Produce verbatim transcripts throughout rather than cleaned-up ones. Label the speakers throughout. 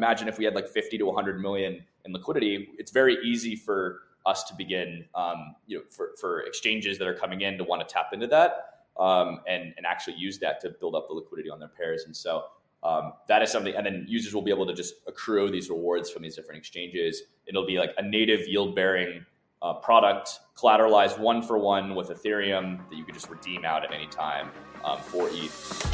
Speaker 1: imagine if we had like fifty to one hundred million in liquidity, it's very easy for us to begin, um, you know, for, for exchanges that are coming in to want to tap into that um, and, and actually use that to build up the liquidity on their pairs. And so um, that is something, and then users will be able to just accrue these rewards from these different exchanges. It'll be like a native yield bearing uh, product collateralized one for one with Ethereum that you could just redeem out at any time um, for E T H.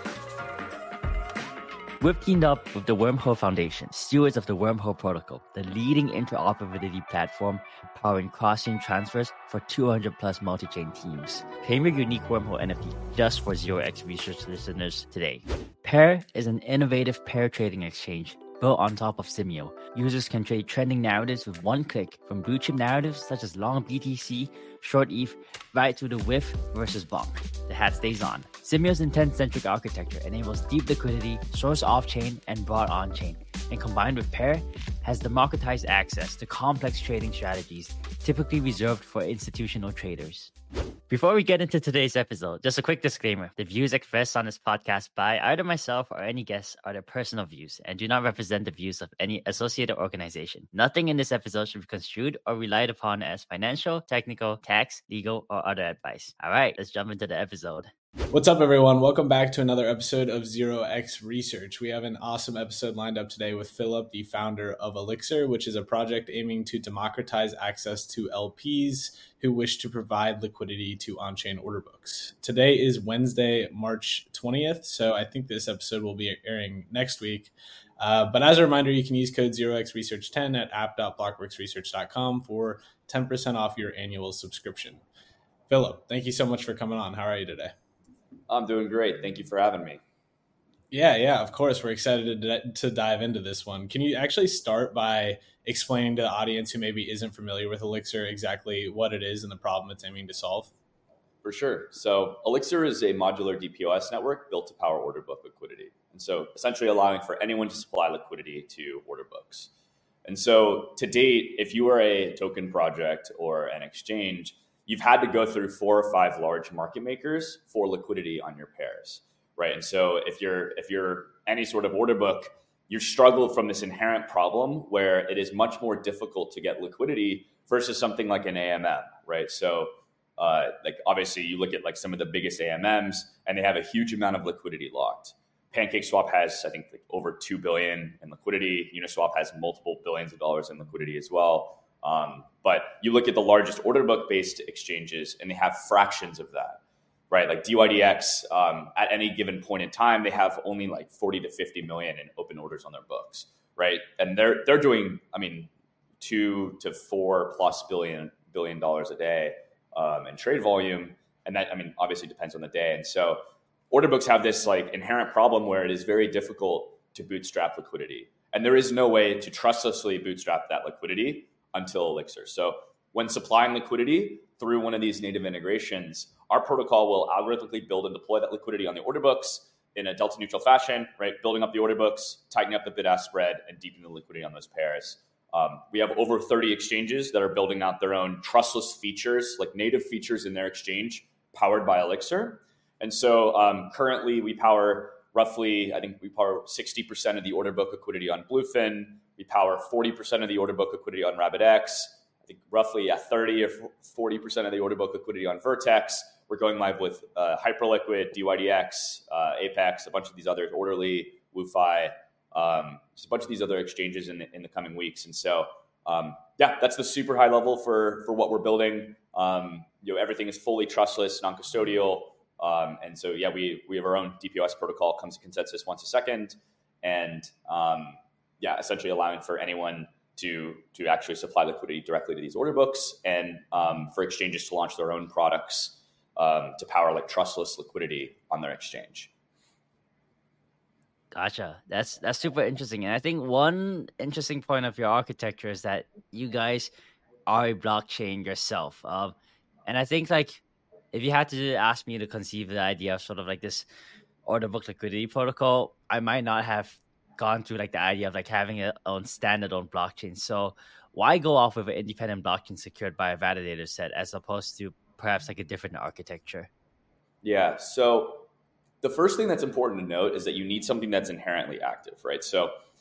Speaker 2: We've teamed up with the Wormhole Foundation, stewards of the Wormhole Protocol, the leading interoperability platform powering cross-chain transfers for two hundred plus multi-chain teams. Claim your unique Wormhole N F T just for zero x Research listeners today. Pair is an innovative pair trading exchange built on top of Simio. Users can trade trending narratives with one click, from blue chip narratives such as long B T C, short E T H, right to the W I F versus bonk. The hat stays on. Simio's intent-centric architecture enables deep liquidity, source off-chain, and broad on-chain, and combined with Pair, has democratized access to complex trading strategies typically reserved for institutional traders. Before we get into today's episode, just a quick disclaimer. The views expressed on this podcast by either myself or any guests are their personal views and do not represent the views of any associated organization. Nothing in this episode should be construed or relied upon as financial, technical, tax, legal, or other advice. All right, let's jump into the episode.
Speaker 3: What's up, everyone? Welcome back to another episode of zero x Research. We have an awesome episode lined up today with Philip, the founder of Elixir, which is a project aiming to democratize access to L Ps who wish to provide liquidity to on-chain order books. Today is Wednesday, March twentieth, so I think this episode will be airing next week. Uh, but as a reminder, you can use code zero x research ten at app dot blockworks research dot com for ten percent off your annual subscription. Philip, thank you so much for coming on. How are you today?
Speaker 1: I'm doing great. Thank you for having me.
Speaker 3: Yeah, yeah, of course. We're excited to, to dive into this one. Can you actually start by explaining to the audience who maybe isn't familiar with Elixir exactly what it is and the problem it's aiming to solve?
Speaker 1: For sure. So Elixir is a modular D P O S network built to power order book liquidity. And so essentially allowing for anyone to supply liquidity to order books. And so to date, if you are a token project or an exchange, you've had to go through four or five large market makers for liquidity on your pairs, right? And so if you're if you're any sort of order book, you struggle from this inherent problem where it is much more difficult to get liquidity versus something like an A M M, right? So uh, like obviously you look at like some of the biggest A M Ms and they have a huge amount of liquidity locked. PancakeSwap has, I think, like over two billion in liquidity. Uniswap has multiple billions of dollars in liquidity as well. Um, but you look at the largest order book based exchanges and they have fractions of that, right? Like D Y D X, um, at any given point in time, they have only like forty to fifty million in open orders on their books, right? And they're, they're doing, I mean, two to four plus billion, billion dollars a day, um, in trade volume. And that, I mean, obviously depends on the day. And so order books have this like inherent problem where it is very difficult to bootstrap liquidity. And there is no way to trustlessly bootstrap that liquidity until Elixir. So when supplying liquidity through one of these native integrations, our protocol will algorithmically build and deploy that liquidity on the order books in a delta neutral fashion, right? Building up the order books, tightening up the bid-ask spread, and deepening the liquidity on those pairs. Um, we have over thirty exchanges that are building out their own trustless features, like native features in their exchange powered by Elixir. And so um, currently we power roughly, I think we power sixty percent of the order book liquidity on Bluefin. We power forty percent of the order book liquidity on RabbitX. I think roughly at thirty or forty percent of the order book liquidity on Vertex. We're going live with uh, Hyperliquid, D Y D X, uh, Apex, a bunch of these others, Orderly, WooFi, um, just a bunch of these other exchanges in the, in the coming weeks. And so, um, yeah, that's the super high level for, for what we're building. Um, you know, everything is fully trustless, non-custodial. Um, and so, yeah, we, we have our own D P O S protocol, comes to consensus once a second. And, um, yeah, essentially allowing for anyone to to actually supply liquidity directly to these order books and um, for exchanges to launch their own products um, to power like trustless liquidity on their exchange.
Speaker 2: Gotcha. That's that's super interesting. And I think one interesting point of your architecture is that you guys are a blockchain yourself. Um, and I think like if you had to ask me to conceive the idea of sort of like this order book liquidity protocol, I might not have gone through like the idea of like having a own standalone blockchain. So why go off with an independent blockchain secured by a validator set as opposed to perhaps like a different architecture?
Speaker 1: Yeah. So the first thing that's important to note is that you need something that's inherently active, right? So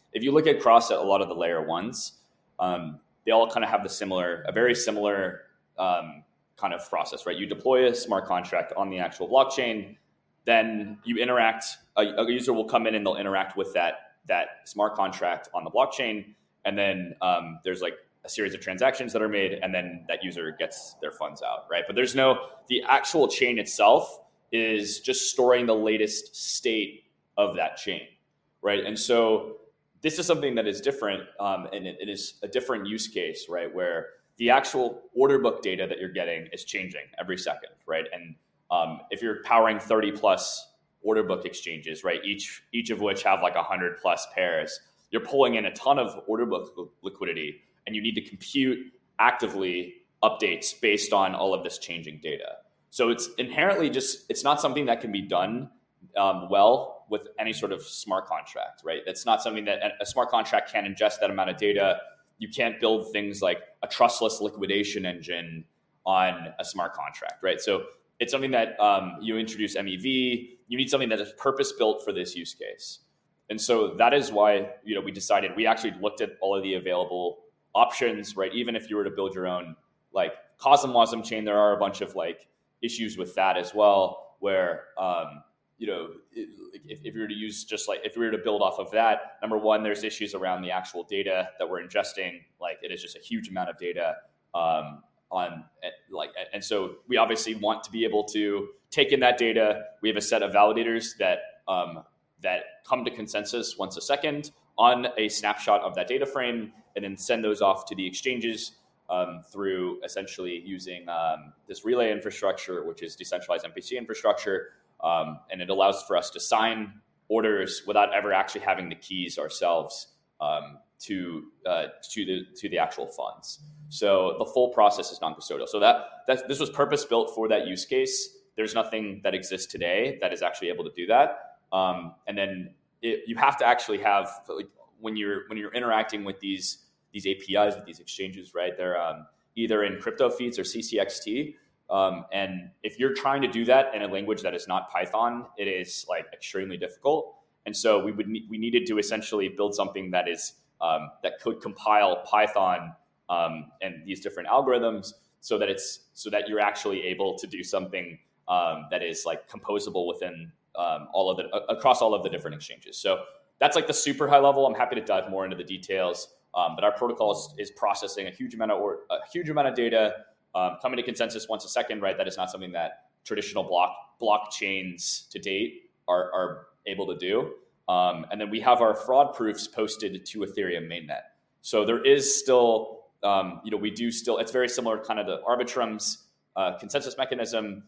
Speaker 1: if you look across at a lot of the layer ones, um, they all kind of have the similar, a very similar um, kind of process, right? You deploy a smart contract on the actual blockchain, then you interact, a, a user will come in and they'll interact with that, that smart contract on the blockchain. And then um, there's like a series of transactions that are made, and then that user gets their funds out, right? But there's no, the actual chain itself is just storing the latest state of that chain, right? And so this is something that is different, um, and it, it is a different use case, right? Where the actual order book data that you're getting is changing every second, right? And um, if you're powering thirty plus order book exchanges, right, each each of which have like one hundred plus pairs, you're pulling in a ton of order book liquidity, and you need to compute actively updates based on all of this changing data. So it's inherently just, it's not something that can be done um, well with any sort of smart contract, right? That's not something that a smart contract can't ingest that amount of data. You can't build things like a trustless liquidation engine on a smart contract, right? So it's something that um, you introduce M E V, you need something that is purpose built for this use case. And so that is why, you know, we decided, we actually looked at all of the available options, right? Even if you were to build your own like Cosm Wasm chain, there are a bunch of like issues with that as well, where, um, you know, if, if you were to use just like, if we were to build off of that, number one, there's issues around the actual data that we're ingesting. Like it is just a huge amount of data um, on like, and so we obviously want to be able to take in that data. We have a set of validators that, um, that come to consensus once a second on a snapshot of that data frame, and then send those off to the exchanges um, through essentially using um, this relay infrastructure, which is decentralized M P C infrastructure. Um, and it allows for us to sign orders without ever actually having the keys ourselves um, to uh, to the to the actual funds. So the full process is non-custodial. So that that this was purpose built for that use case. There's nothing that exists today that is actually able to do that. Um, and then it, you have to actually have, like, when you're when you're interacting with these these A P Is with these exchanges, right? They're um, either in crypto feeds or C C X T. Um, and if you're trying to do that in a language that is not Python, it is like extremely difficult. And so we would ne- we needed to essentially build something that is um, that could compile Python um, and these different algorithms, so that it's so that you're actually able to do something um, that is like composable within um, all of the uh, across all of the different exchanges. So that's like the super high level. I'm happy to dive more into the details, um, but our protocol is, is processing a huge amount of or, a huge amount of data. Um, coming to consensus once a second, right? That is not something that traditional block blockchains to date are, are able to do. Um, and then we have our fraud proofs posted to Ethereum mainnet. So there is still, um, you know, we do still, it's very similar kind of to Arbitrum's uh, consensus mechanism.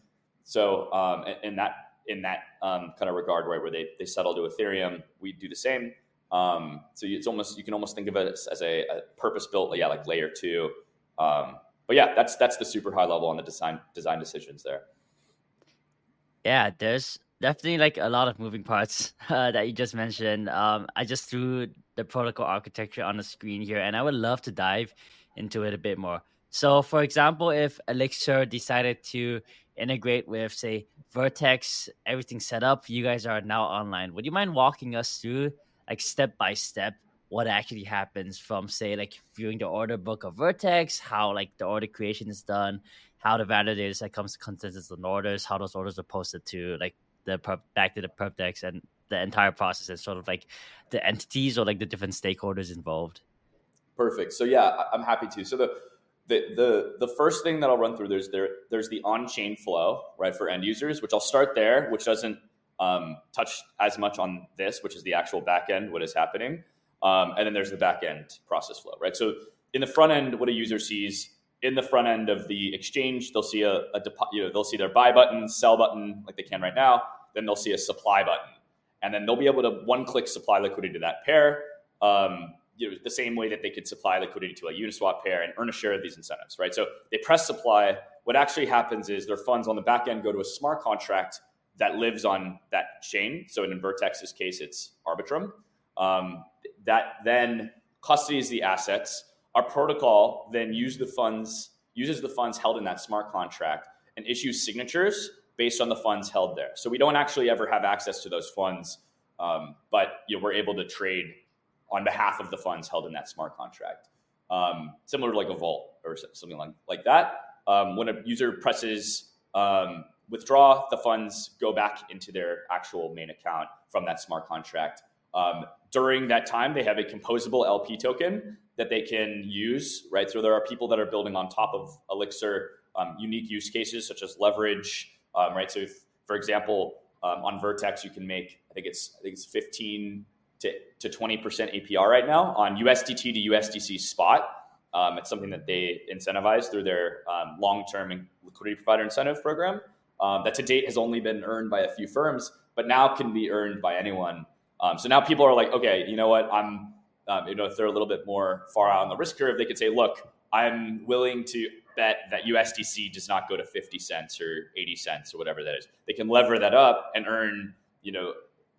Speaker 1: So um, in that in that um, kind of regard, right, where they, they settle to Ethereum, we do the same. Um, so it's almost, you can almost think of it as, as a, a purpose-built, yeah, like layer two. Um, But yeah, that's that's the super high level on the design design decisions there.
Speaker 2: Yeah, there's definitely like a lot of moving parts uh, that you just mentioned. Um, I just threw the protocol architecture on the screen here, and I would love to dive into it a bit more. So, for example, if Elixir decided to integrate with, say, Vertex, everything set up, you guys are now online. Would you mind walking us through, like step by step, what actually happens from, say, like viewing the order book of Vertex, how like the order creation is done, how the validator set comes to consensus on orders, how those orders are posted to like the perp, back to the perp dex, and the entire process, and sort of like the entities or like the different stakeholders involved.
Speaker 1: Perfect. So yeah, I'm happy to. So the the the the first thing that I'll run through, there's there there's the on-chain flow, right, for end users, which I'll start there, which doesn't um, touch as much on this, which is the actual back end, what is happening. Um, and then there's the back end process flow, right? So in the front end, what a user sees in the front end of the exchange, they'll see a, a you know, they'll see their buy button, sell button, like they can right now. Then they'll see a supply button, and then they'll be able to one-click supply liquidity to that pair, um, you know, the same way that they could supply liquidity to a Uniswap pair and earn a share of these incentives, right? So they press supply. What actually happens is their funds on the back end go to a smart contract that lives on that chain. So in Vertex's case, it's Arbitrum. Um, that then custodies the assets. Our protocol then use the funds, uses the funds held in that smart contract and issues signatures based on the funds held there. So we don't actually ever have access to those funds, um, but you know, we're able to trade on behalf of the funds held in that smart contract. Um, similar to like a vault or something like, like that. Um, when a user presses um, withdraw, the funds go back into their actual main account from that smart contract. Um, during that time, they have a composable L P token that they can use, right? So there are people that are building on top of Elixir um, unique use cases such as leverage, um, right? So if, for example, um, on Vertex, you can make, I think it's, I think it's fifteen to twenty percent A P R right now on U S D T to U S D C spot. Um, it's something that they incentivize through their um, long-term liquidity provider incentive program um, that to date has only been earned by a few firms, but now can be earned by anyone. Um, so now people are like, okay, you know what? I'm, um, you know, if they're a little bit more far out on the risk curve, they could say, look, I'm willing to bet that U S D C does not go to fifty cents or eighty cents or whatever that is. They can lever that up and earn, you know,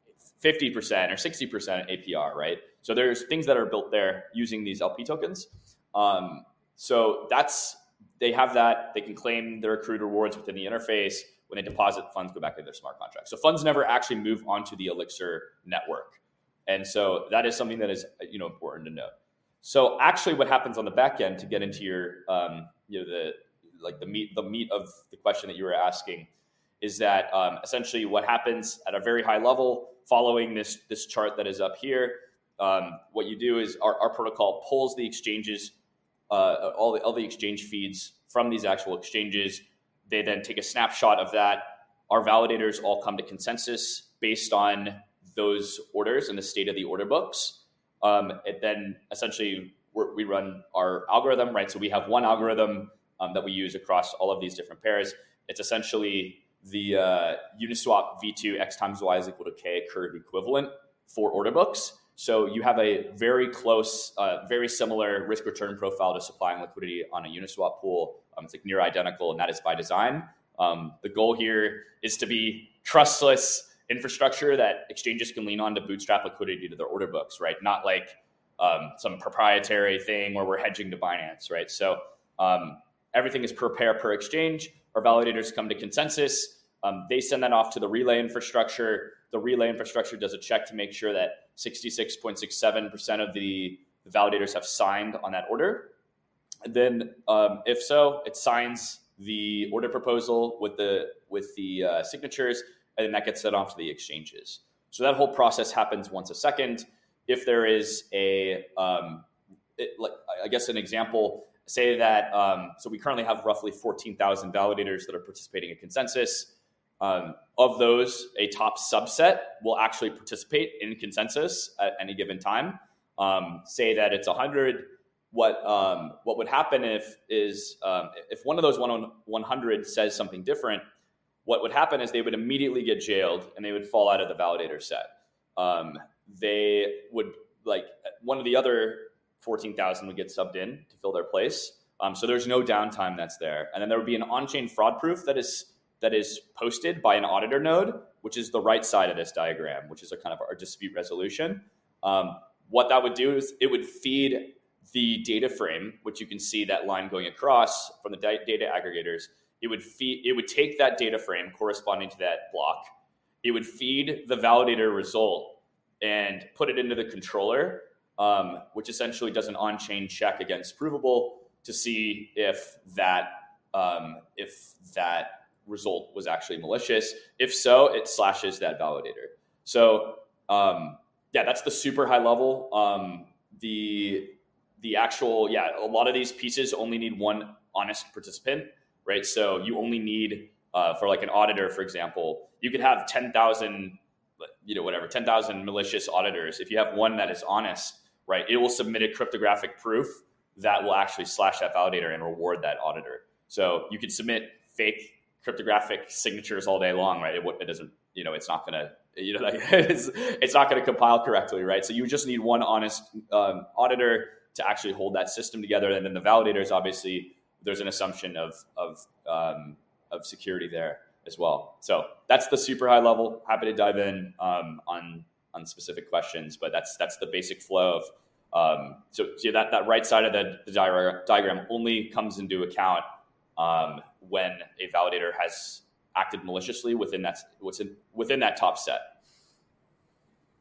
Speaker 1: fifty percent or sixty percent A P R, right? So there's things that are built there using these L P tokens. Um, so that's, they have that, they can claim their accrued rewards within the interface. When they deposit, funds go back into their smart contract. So funds never actually move onto the Elixir network. And so that is something that is, you know, important to note. So actually what happens on the back end, to get into your, um, you know, the, like the meat, the meat of the question that you were asking, is that um, essentially what happens at a very high level following this, this chart that is up here. Um, what you do is our, our protocol pulls the exchanges, uh, all the all the exchange feeds from these actual exchanges. They then take a snapshot of that. Our validators all come to consensus based on those orders and the state of the order books. Um, it then essentially we're, we run our algorithm, right? So we have one algorithm um, that we use across all of these different pairs. It's essentially the uh, Uniswap V two x times y is equal to k curve equivalent for order books. So you have a very close, uh, very similar risk return profile to supplying liquidity on a Uniswap pool. Um, it's like near identical, and that is by design. Um, the goal here is to be trustless infrastructure that exchanges can lean on to bootstrap liquidity to their order books, right? Not like um, some proprietary thing where we're hedging to Binance, right? So um, everything is per pair per exchange. Our validators come to consensus. Um, they send that off to the relay infrastructure. The relay infrastructure does a check to make sure that sixty-six point six seven percent of the, the validators have signed on that order. And then um, if so, it signs the order proposal with the with the uh, signatures, and then that gets sent off to the exchanges. So that whole process happens once a second. If there is a, um, it, like I guess an example, say that, um, so we currently have roughly fourteen thousand validators that are participating in consensus. Um, of those, a top subset will actually participate in consensus at any given time. Um, say that it's one hundred. What um, what would happen if is um, if one of those one hundred says something different, what would happen is they would immediately get jailed and they would fall out of the validator set. Um, they would, like, one of the other fourteen thousand would get subbed in to fill their place. Um, so there's no downtime that's there. And then there would be an on-chain fraud proof that is that is posted by an auditor node, which is the right side of this diagram, which is a kind of our dispute resolution. Um, what that would do is it would feed the data frame, which you can see that line going across from the data aggregators. It would feed, it would take that data frame corresponding to that block. It would feed the validator result and put it into the controller, um, which essentially does an on-chain check against provable to see if that um, if that result was actually malicious. If so, it slashes that validator. So um, yeah, that's the super high level. Um, the the actual, yeah, a lot of these pieces only need one honest participant, right? So you only need, uh, for like an auditor, for example, you could have ten thousand, you know, whatever, ten thousand malicious auditors. If you have one that is honest, right, it will submit a cryptographic proof that will actually slash that validator and reward that auditor. So you could submit fake cryptographic signatures all day long, right? It, it doesn't, you know, it's not going to, you know, like, it's, it's not going to compile correctly, right? So you just need one honest um, auditor to actually hold that system together. And then the validators, obviously, there's an assumption of, of, um, of security there as well. So that's the super high level. Happy to dive in um, on, on specific questions, but that's, that's the basic flow of, um, so, so that, that right side of the, the diagram only comes into account Um, when a validator has acted maliciously within that within within that top set.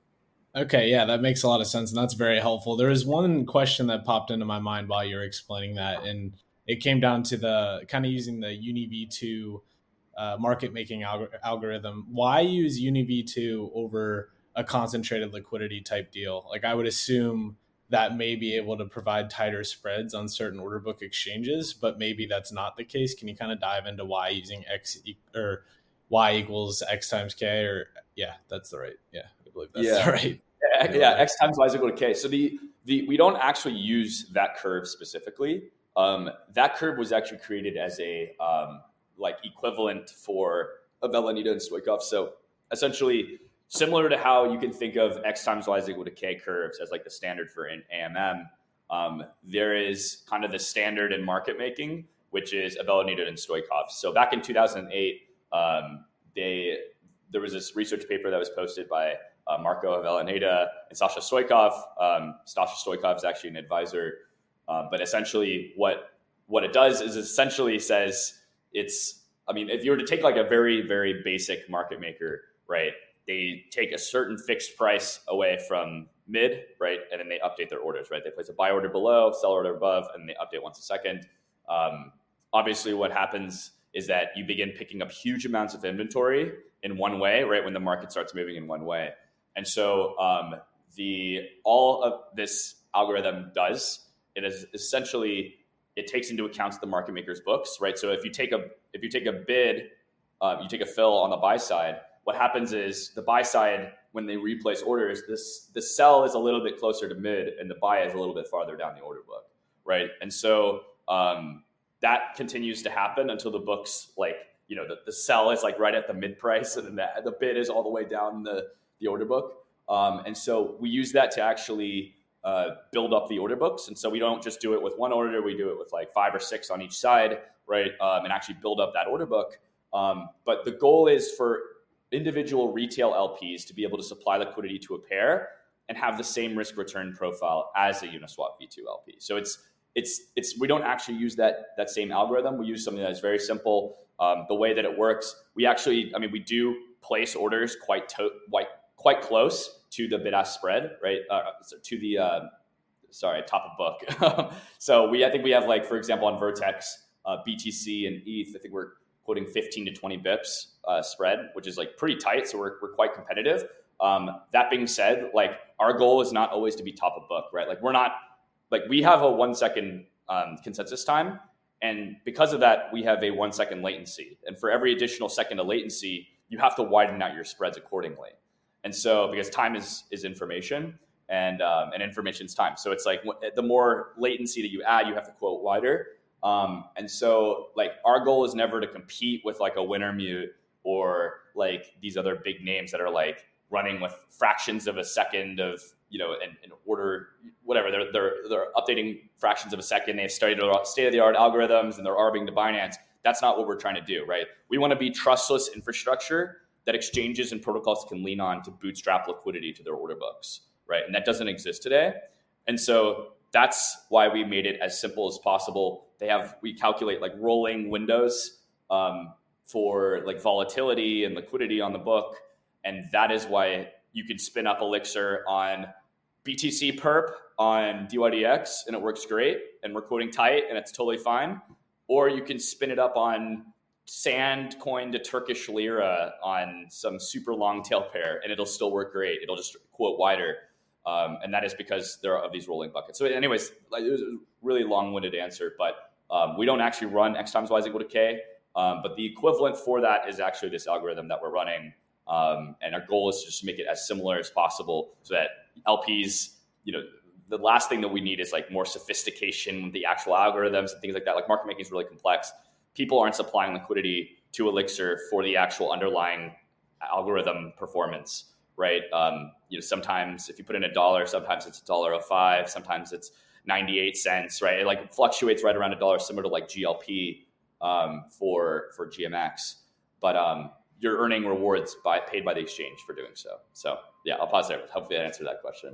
Speaker 3: Okay, yeah, that makes a lot of sense, and that's very helpful. There is one question that popped into my mind while you were explaining that, and it came down to the kind of using the Uni V two uh, market making alg- algorithm. Why use Uni V two over a concentrated liquidity type deal? Like, I would assume that may be able to provide tighter spreads on certain order book exchanges, but maybe that's not the case. Can you kind of dive into why using X e- or Y equals X times K? Or yeah, that's the right. Yeah, I believe that's
Speaker 1: Yeah.
Speaker 3: the right.
Speaker 1: Yeah, yeah, X times Y is equal to K. So the the we don't actually use that curve specifically. Um, that curve was actually created as a um, like equivalent for Avellaneda and Stoikov. So essentially, similar to how you can think of X times Y is equal to K curves as like the standard for an A M M, um, there is kind of the standard in market making, which is Avellaneda and Stoikov. So back in two thousand eight, um, they there was this research paper that was posted by Uh, Marco Avellaneda and Sasha Stoikov. Um, Sasha Stoikov is actually an advisor, um, but essentially what what it does is essentially says it's. I mean, if you were to take like a very very basic market maker, right? They take a certain fixed price away from mid, right, and then they update their orders, right? They place a buy order below, sell order above, and they update once a second. Um, obviously, what happens is that you begin picking up huge amounts of inventory in one way, right, when the market starts moving in one way. And so um, the all of this algorithm does, it is essentially, it takes into account the market maker's books, right? So if you take a if you take a bid, uh, you take a fill on the buy side, what happens is the buy side, when they replace orders, this the sell is a little bit closer to mid and the buy is a little bit farther down the order book, right? And so um, that continues to happen until the books, like, you know, the, the sell is like right at the mid price and then the, the bid is all the way down the the order book. Um, and so we use that to actually uh, build up the order books. And so we don't just do it with one order, we do it with like five or six on each side, right? Um, and actually build up that order book. Um, but the goal is for individual retail L Ps to be able to supply liquidity to a pair and have the same risk return profile as a Uniswap V two L P. So it's, it's, it's, we don't actually use that, that same algorithm. We use something that's very simple. Um, the way that it works, we actually, I mean, we do place orders quite, to, quite, quite close to the bid-ask spread, right? Uh, to the, uh, sorry, top of book. So we, I think we have like, for example, on Vertex, uh, B T C and E T H, I think we're quoting fifteen to twenty bips uh, spread, which is like pretty tight. So we're, we're quite competitive. Um, that being said, like our goal is not always to be top of book, right? Like we're not, like we have a one second um, consensus time. And because of that, we have a one second latency. And for every additional second of latency, you have to widen out your spreads accordingly. And so, because time is is information, and um, and information is time. So it's like the more latency that you add, you have to quote wider. Um, and so, like our goal is never to compete with like a Wintermute or like these other big names that are like running with fractions of a second of, you know, an, an order, whatever. They're they're they're updating fractions of a second. They've studied state of the art algorithms and they're arbing to Binance. That's not what we're trying to do, right? We want to be trustless infrastructure that exchanges and protocols can lean on to bootstrap liquidity to their order books, right? And that doesn't exist today. And so that's why we made it as simple as possible. They have, we calculate like rolling windows um, for like volatility and liquidity on the book. And that is why you can spin up Elixir on B T C perp on D Y D X and it works great. And we're quoting tight and it's totally fine. Or you can spin it up on Sand coin to Turkish lira on some super long tail pair and it'll still work great. It'll just quote wider. Um, and that is because there are of these rolling buckets. So anyways, like, it was a really long-winded answer, but um, we don't actually run X times Y is equal to K. Um, but the equivalent for that is actually this algorithm that we're running. Um, and our goal is just to make it as similar as possible so that L Ps, you know, the last thing that we need is like more sophistication with the actual algorithms and things like that. Like market making is really complex. People aren't supplying liquidity to Elixir for the actual underlying algorithm performance, right? Um, you know, sometimes if you put in a dollar, sometimes it's a dollar oh five, sometimes it's ninety-eight cents, right? It like fluctuates right around a dollar, similar to like G L P um, for for G M X. But um, you're earning rewards by paid by the exchange for doing so. So yeah, I'll pause there. Hopefully, I answered that question.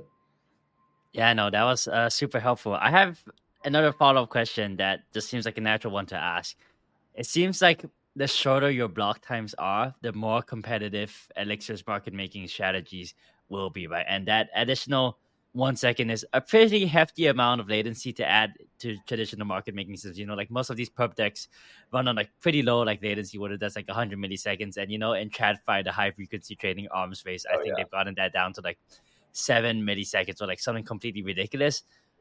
Speaker 2: Yeah, no, that was uh, super helpful. I have another follow-up question that just seems like a natural one to ask. It seems like the shorter your block times are, the more competitive Elixir's market making strategies will be, right? And that additional one second is a pretty hefty amount of latency to add to traditional market making systems. You know, like most of these perp decks run on like pretty low like latency, whether that's like one hundred milliseconds. And, you know, in TradFi, the high frequency trading arms race, I oh, think yeah. they've gotten that down to like seven milliseconds or like something completely ridiculous.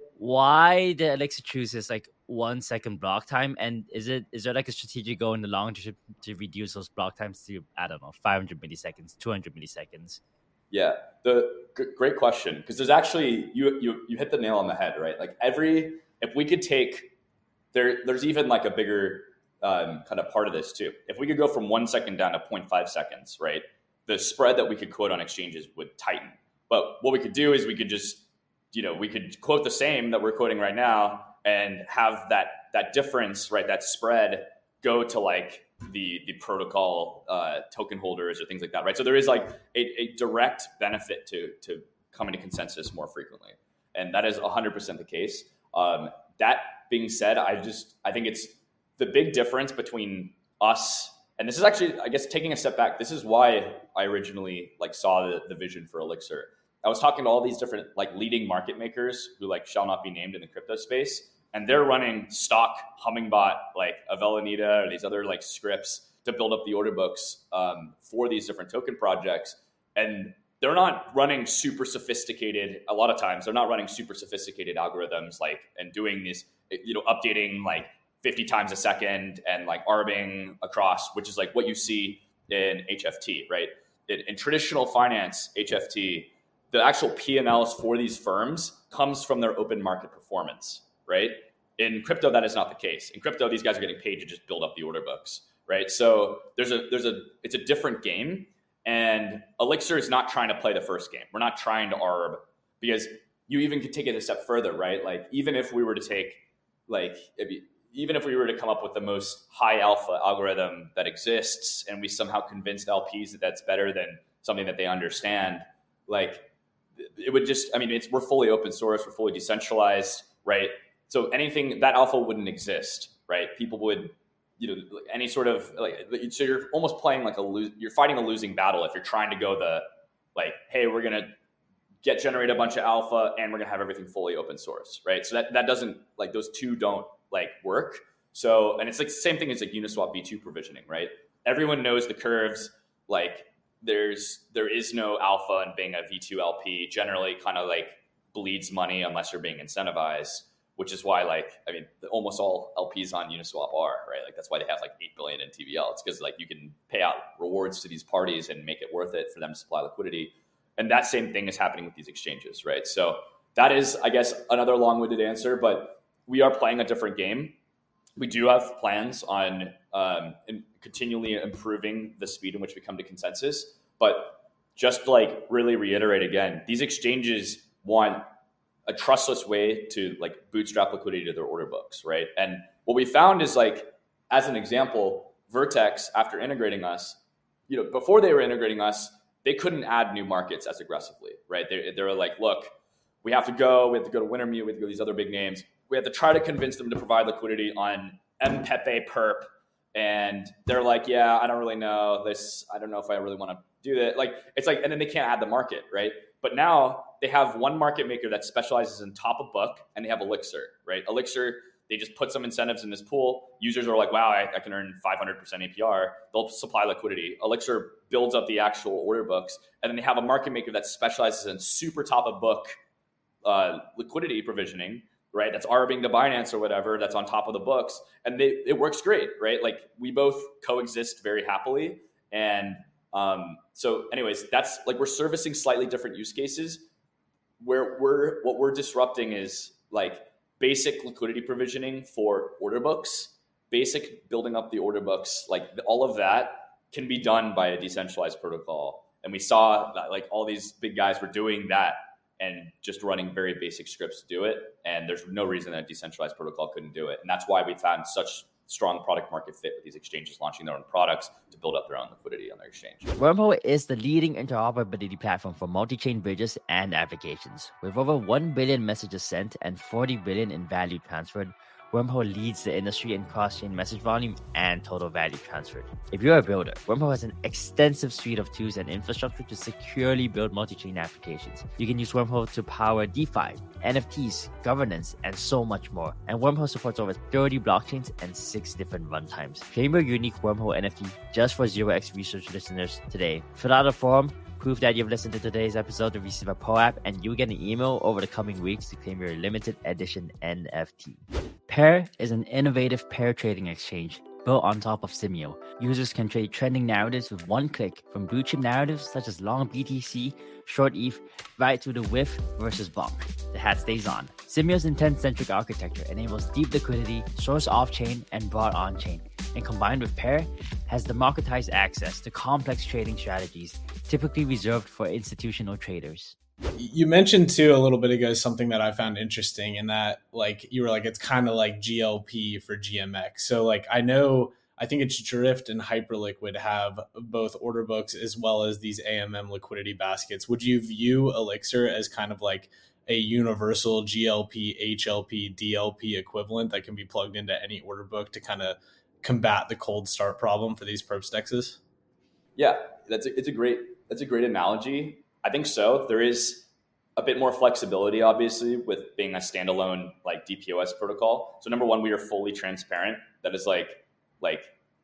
Speaker 2: Why the Elixir chooses like one second block time? And is it is there like a strategic goal in the long term to, to reduce those block times to, I don't know, five hundred milliseconds, two hundred milliseconds?
Speaker 1: Yeah, the g- great question, because there's actually you you you hit the nail on the head, right? Like every if we could take there, there's even like a bigger um, kind of part of this too. If we could go from one second down to zero point five seconds, right? The spread that we could quote on exchanges would tighten. But what we could do is we could just, you know, we could quote the same that we're quoting right now and have that that difference, right? That spread go to like the the protocol uh, token holders or things like that, right? So there is like a, a direct benefit to to coming to consensus more frequently, and that is one hundred percent the case. Um, that being said, I just I think it's the big difference between us, and this is actually, I guess, taking a step back. This is why I originally like saw the, the vision for Elixir. I was talking to all these different like leading market makers who like shall not be named in the crypto space. And they're running stock Hummingbot, like Avellaneda or these other like scripts to build up the order books um, for these different token projects. And they're not running super sophisticated, a lot of times, they're not running super sophisticated algorithms like and doing these, you know, updating like fifty times a second and like arbing across, which is like what you see in H F T, right? In, in traditional finance, H F T, the actual P and Ls for these firms comes from their open market performance, right? In crypto, that is not the case. In crypto, these guys are getting paid to just build up the order books, right? So there's a there's a it's a different game, and Elixir is not trying to play the first game. We're not trying to arb, because you even could take it a step further, right? Like even if we were to take like even if we were to come up with the most high alpha algorithm that exists, and we somehow convinced L Ps that that's better than something that they understand, like it would just I mean it's we're fully open source, we're fully decentralized, right? So anything that alpha wouldn't exist, right? People would, you know, any sort of like, so you're almost playing like a lo- you're fighting a losing battle if you're trying to go the like, hey, we're gonna get generate a bunch of alpha and we're gonna have everything fully open source, right? So that that doesn't like those two don't like work. So and it's like the same thing as like Uniswap V two provisioning, right? Everyone knows the curves. Like there's there is no alpha in being a V two L P. Generally, kind of like bleeds money unless you're being incentivized. Which is why, like, I mean, almost all L Ps on Uniswap are, right? Like, that's why they have like eight billion in T V L. It's because like you can pay out rewards to these parties and make it worth it for them to supply liquidity. And that same thing is happening with these exchanges, right? So that is, I guess, another long-winded answer, but we are playing a different game. We do have plans on um, in continually improving the speed in which we come to consensus. But just like really reiterate again, these exchanges want a trustless way to like bootstrap liquidity to their order books, right? And what we found is like, as an example, Vertex, after integrating us, you know, before they were integrating us, they couldn't add new markets as aggressively, right? They, they were like, look, we have to go, we have to go to Wintermute, we have to go to these other big names. We have to try to convince them to provide liquidity on M P E P E perp. And they're like, yeah, I don't really know this. I don't know if I really want to do that. Like, it's like, and then they can't add the market, right? But now they have one market maker that specializes in top of book, and they have Elixir, right? Elixir, they just put some incentives in this pool. Users are like, wow, I, I can earn five hundred percent A P R. They'll supply liquidity. Elixir builds up the actual order books. And then they have a market maker that specializes in super top of book uh, liquidity provisioning, right? That's arbing to Binance or whatever, that's on top of the books. And they, it works great, right? Like we both coexist very happily. And um, so anyways, that's like, we're servicing slightly different use cases where we're, what we're disrupting is like basic liquidity provisioning for order books, basic building up the order books, like all of that can be done by a decentralized protocol. And we saw that like all these big guys were doing that and just running very basic scripts to do it. And there's no reason that a decentralized protocol couldn't do it. And that's why we found such strong product market fit with these exchanges launching their own products to build up their own liquidity on their exchange.
Speaker 2: Wormhole is the leading interoperability platform for multi-chain bridges and applications. With over one billion messages sent and forty billion in value transferred, Wormhole leads the industry in cross-chain message volume and total value transferred. If you're a builder, Wormhole has an extensive suite of tools and infrastructure to securely build multi-chain applications. You can use Wormhole to power DeFi, N F Ts, governance, and so much more. And Wormhole supports over thirty blockchains and six different runtimes. Claim your unique Wormhole N F T just for zero x Research listeners today. Fill out a form, prove that you've listened to today's episode to receive a Pro App, and you'll get an email over the coming weeks to claim your limited edition N F T. Pair is an innovative pair trading exchange built on top of Simio. Users can trade trending narratives with one click, from blue chip narratives such as long B T C, short E T H, right to the W I F versus bonk. The hat stays on. Simio's intent-centric architecture enables deep liquidity, source off-chain, and broad on-chain, and combined with Pair, has democratized access to complex trading strategies typically reserved for institutional traders.
Speaker 3: You mentioned too a little bit ago something that I found interesting, in that like you were like it's kind of like G L P for G M X. So like I know I think it's Drift and Hyperliquid have both order books as well as these A M M liquidity baskets. Would you view Elixir as kind of like a universal G L P, H L P, D L P equivalent that can be plugged into any order book to kind of combat the cold start problem for these perp dexes?
Speaker 1: Yeah, that's a, it's a great that's a great analogy. I think so. There is a bit more flexibility, obviously, with being a standalone like D P O S protocol. So number one, we are fully transparent. That is like, like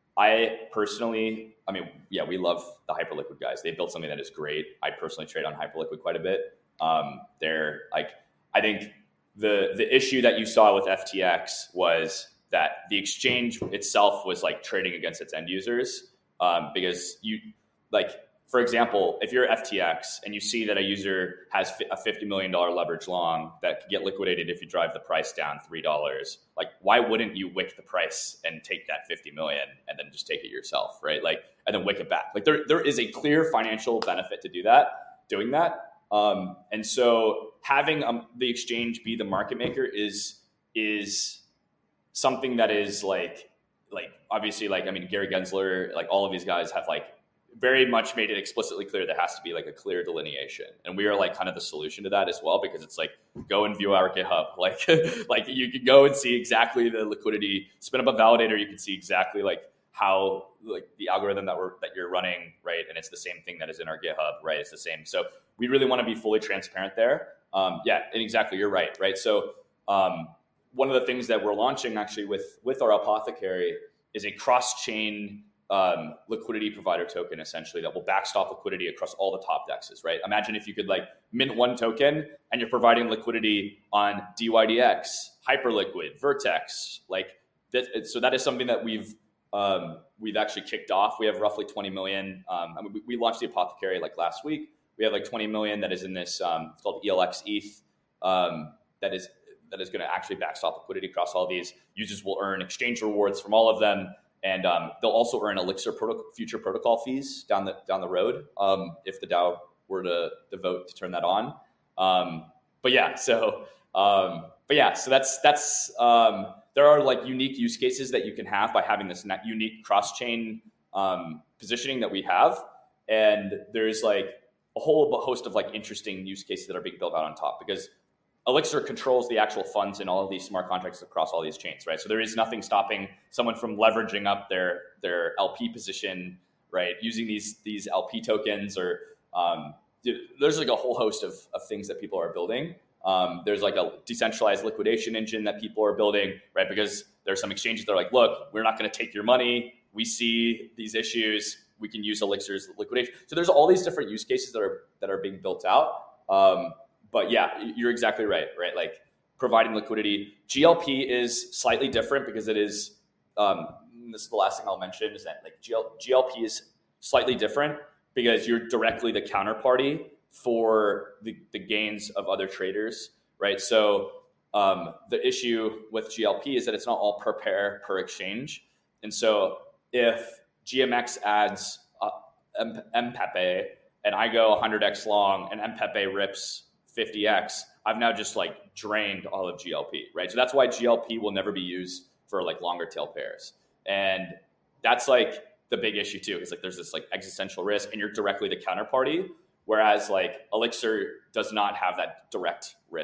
Speaker 1: I personally, I mean, yeah, we love the Hyperliquid guys. They built something that is great. I personally trade on Hyperliquid quite a bit. Um, they're like, I think the the issue that you saw with F T X was that the exchange itself was like trading against its end users, um, because you like. For example, if you're F T X and you see that a user has a fifty million dollars leverage long that could get liquidated if you drive the price down three dollars, like why wouldn't you wick the price and take that fifty million dollars and then just take it yourself, right? Like, and then wick it back. Like there, there is a clear financial benefit to do that, doing that. Um, and so having um, the exchange be the market maker is, is something that is like, like obviously like, I mean, Gary Gensler, like all of these guys have like, very much made it explicitly clear there has to be like a clear delineation. And we are like kind of the solution to that as well, because it's like, go and view our GitHub. Like, like you can go and see exactly the liquidity, spin up a validator. You can see exactly like how like the algorithm that we're, that you're running. Right. And it's the same thing that is in our GitHub, right? It's the same. So we really want to be fully transparent there. Um, yeah, and exactly. You're right. Right. So um, one of the things that we're launching actually with, with our Apothecary is a cross-chain Um, liquidity provider token, essentially, that will backstop liquidity across all the top dexes, right? Imagine if you could like mint one token and you're providing liquidity on D Y D X, Hyperliquid, Vertex, like that. So that is something that we've um, we've actually kicked off. We have roughly twenty million. Um, I mean, we, we launched the Apothecary like last week. We have like twenty million that is in this. Um, it's called E L X E T H. Um, that is that is going to actually backstop liquidity across all these. Users will earn exchange rewards from all of them. And um, they'll also earn Elixir proto- future protocol fees down the down the road um, if the DAO were to, to vote to turn that on. Um, but yeah, so um, but yeah, so that's that's um, there are like unique use cases that you can have by having this unique cross chain um, positioning that we have, and there's like a whole host of like interesting use cases that are being built out on top, because Elixir controls the actual funds in all of these smart contracts across all these chains, right? So there is nothing stopping someone from leveraging up their their L P position, right? Using these these L P tokens, or um, there's like a whole host of, of things that people are building. Um, there's like a decentralized liquidation engine that people are building, right? Because there's some exchanges that are like, look, we're not going to take your money. We see these issues. We can use Elixir's liquidation. So there's all these different use cases that are that are being built out. Um, But yeah, you're exactly right, right? Like providing liquidity. G L P is slightly different because it is, um, this is the last thing I'll mention, is that like G L, G L P is slightly different because you're directly the counterparty for the, the gains of other traders, right? So um, the issue with G L P is that it's not all per pair, per exchange. And so if G M X adds uh, M P E P E and I go one hundred x long and M P E P E rips fifty x, I've now just like drained all of G L P, right? So that's why G L P will never be used for like longer tail pairs. And that's like the big issue too. It's like there's this like existential risk and you're directly the counterparty, whereas like Elixir does not have that direct risk.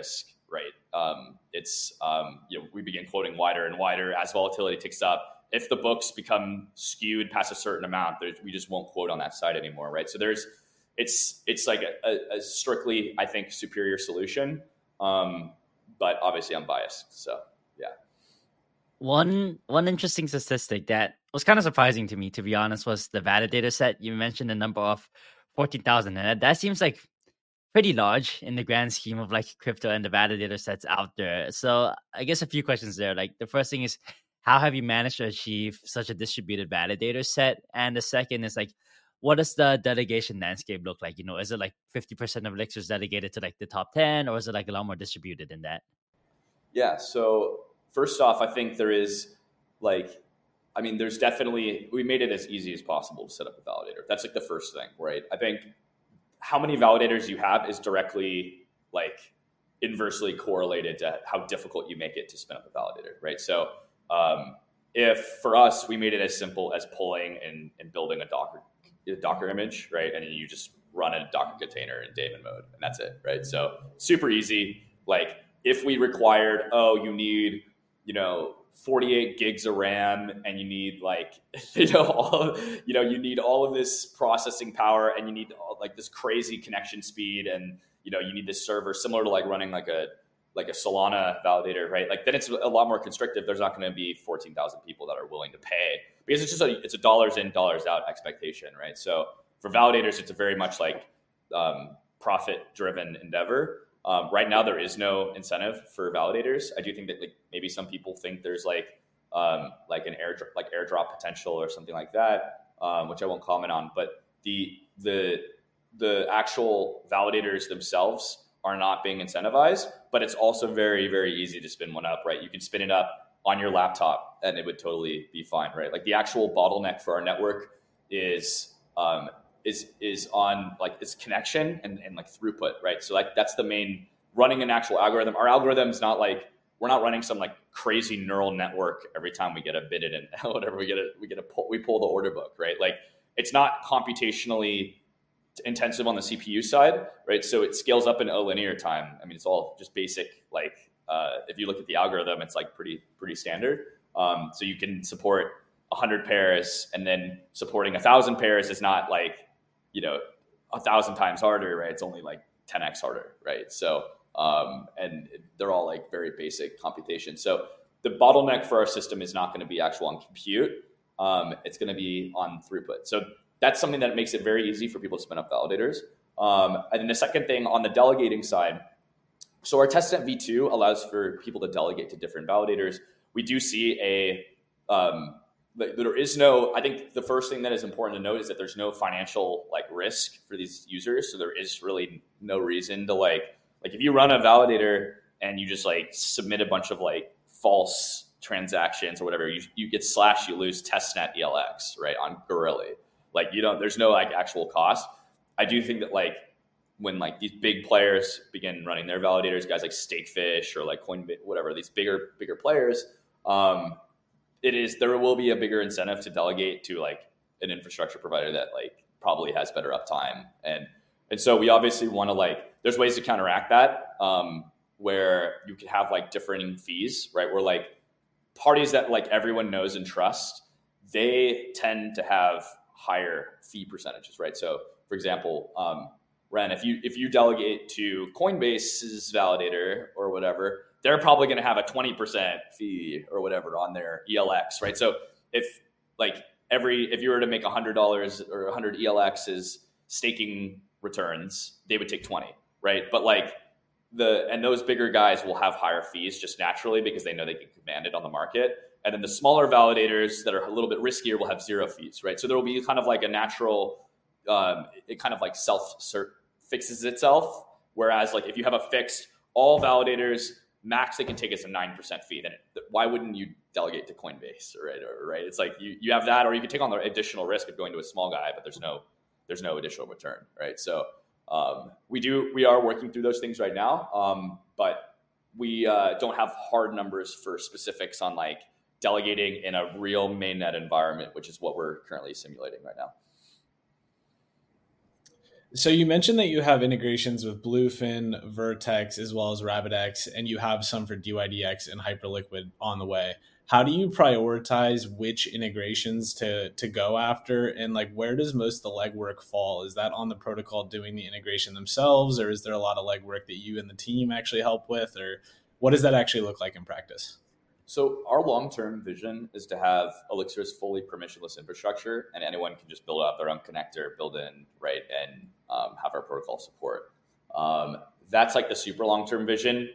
Speaker 1: right? Um, it's, um, you know, we begin quoting wider and wider as volatility ticks up. If the books become skewed past a certain amount, we just won't quote on that side anymore, right? So there's, it's it's like a, a strictly, I think, superior solution, um, but obviously I'm biased, so yeah.
Speaker 2: One one interesting statistic that was kind of surprising to me, to be honest, was the validator set. You mentioned the number of fourteen thousand, and that, that seems like pretty large in the grand scheme of like crypto and the validator sets out there. So I guess a few questions there. Like the first thing is, how have you managed to achieve such a distributed validator set? And the second is like, what does the delegation landscape look like? You know, is it like fifty percent of Elixir's delegated to like the top ten, or is it like a lot more distributed than that?
Speaker 1: Yeah. So first off, I think there is like, I mean, there's definitely, we made it as easy as possible to set up a validator. That's like the first thing, right? I think how many validators you have is directly like inversely correlated to how difficult you make it to spin up a validator, right? So um, if for us, we made it as simple as pulling and, and building a Docker, a Docker image, right? And then you just run a Docker container in daemon mode, and that's it, right? So super easy. Like if we required, oh, you need, you know, forty-eight gigs of RAM, and you need like, you know, all, you know, you need all of this processing power, and you need all, like this crazy connection speed, and you know, you need this server similar to like running like a like a Solana validator, right? Like then it's a lot more constrictive. There's not going to be fourteen thousand people that are willing to pay, because it's just a it's a dollars in, dollars out expectation, right? So for validators, it's a very much like um, profit driven endeavor. Um, right now, there is no incentive for validators. I do think that like maybe some people think there's like um, like an airdrop, like airdrop potential or something like that, um, which I won't comment on. But the the the actual validators themselves are not being incentivized. But it's also very very easy to spin one up, right? You can spin it up on your laptop, and it would totally be fine, right? Like the actual bottleneck for our network is um, is is on like its connection and, and like throughput, right? So like that's the main, running an actual algorithm. Our algorithm's not like, we're not running some like crazy neural network every time we get a bid and whatever we get a we get a pull, we pull the order book, right? Like it's not computationally intensive on the C P U side, right? So it scales up in a linear time. I mean, it's all just basic. Like uh, if you look at the algorithm, it's like pretty pretty standard. Um, so you can support one hundred pairs, and then supporting one thousand pairs is not like, you know, a thousand times harder, right? It's only like ten x harder, right? So, um, and they're all like very basic computations. So the bottleneck for our system is not going to be actual on compute. Um, it's going to be on throughput. So that's something that makes it very easy for people to spin up validators. Um, and then the second thing on the delegating side, so our testnet v two allows for people to delegate to different validators. We do see a, um, there is no, I think the first thing that is important to note is that there's no financial like risk for these users. So there is really no reason to like, like if you run a validator and you just like submit a bunch of like false transactions or whatever, you, you get slashed, you lose testnet E L X, right, on Gorilli. Like you don't, there's no like actual cost. I do think that like when like these big players begin running their validators, guys like Stakefish or like Coinbase, whatever, these bigger, bigger players, um, it is, there will be a bigger incentive to delegate to like an infrastructure provider that like probably has better uptime. And, and so we obviously want to like, there's ways to counteract that, um, where you could have like differing fees, right? Where like parties that like everyone knows and trusts, they tend to have higher fee percentages, right? So for example, um, Ren, if you, if you delegate to Coinbase's validator or whatever, they're probably going to have a twenty percent fee or whatever on their E L X, right? So if like every, if you were to make one hundred dollars or one hundred E L X's staking returns, they would take twenty, right? But like the, and those bigger guys will have higher fees just naturally because they know they can command it on the market. And then the smaller validators that are a little bit riskier will have zero fees, right? So there will be kind of like a natural, um, it kind of like self fixes itself. Whereas like if you have a fixed, all validators, max they can take is a nine percent fee, then it, why wouldn't you delegate to Coinbase, right? Or, right? It's like you, you have that, or you can take on the additional risk of going to a small guy, but there's no there's no additional return, right? So um, we do we are working through those things right now, um, but we uh, don't have hard numbers for specifics on like delegating in a real mainnet environment, which is what we're currently simulating right now.
Speaker 3: So you mentioned that you have integrations with Bluefin, Vertex, as well as RabbitX, and you have some for D Y D X and Hyperliquid on the way. How do you prioritize which integrations to to go after, and like where does most of the legwork fall? Is that on the protocol doing the integration themselves, or is there a lot of legwork that you and the team actually help with, or what does that actually look like in practice?
Speaker 1: So our long-term vision is to have Elixir's fully permissionless infrastructure, and anyone can just build out their own connector, build in, right, and um, have our protocol support. Um, that's like the super long-term vision.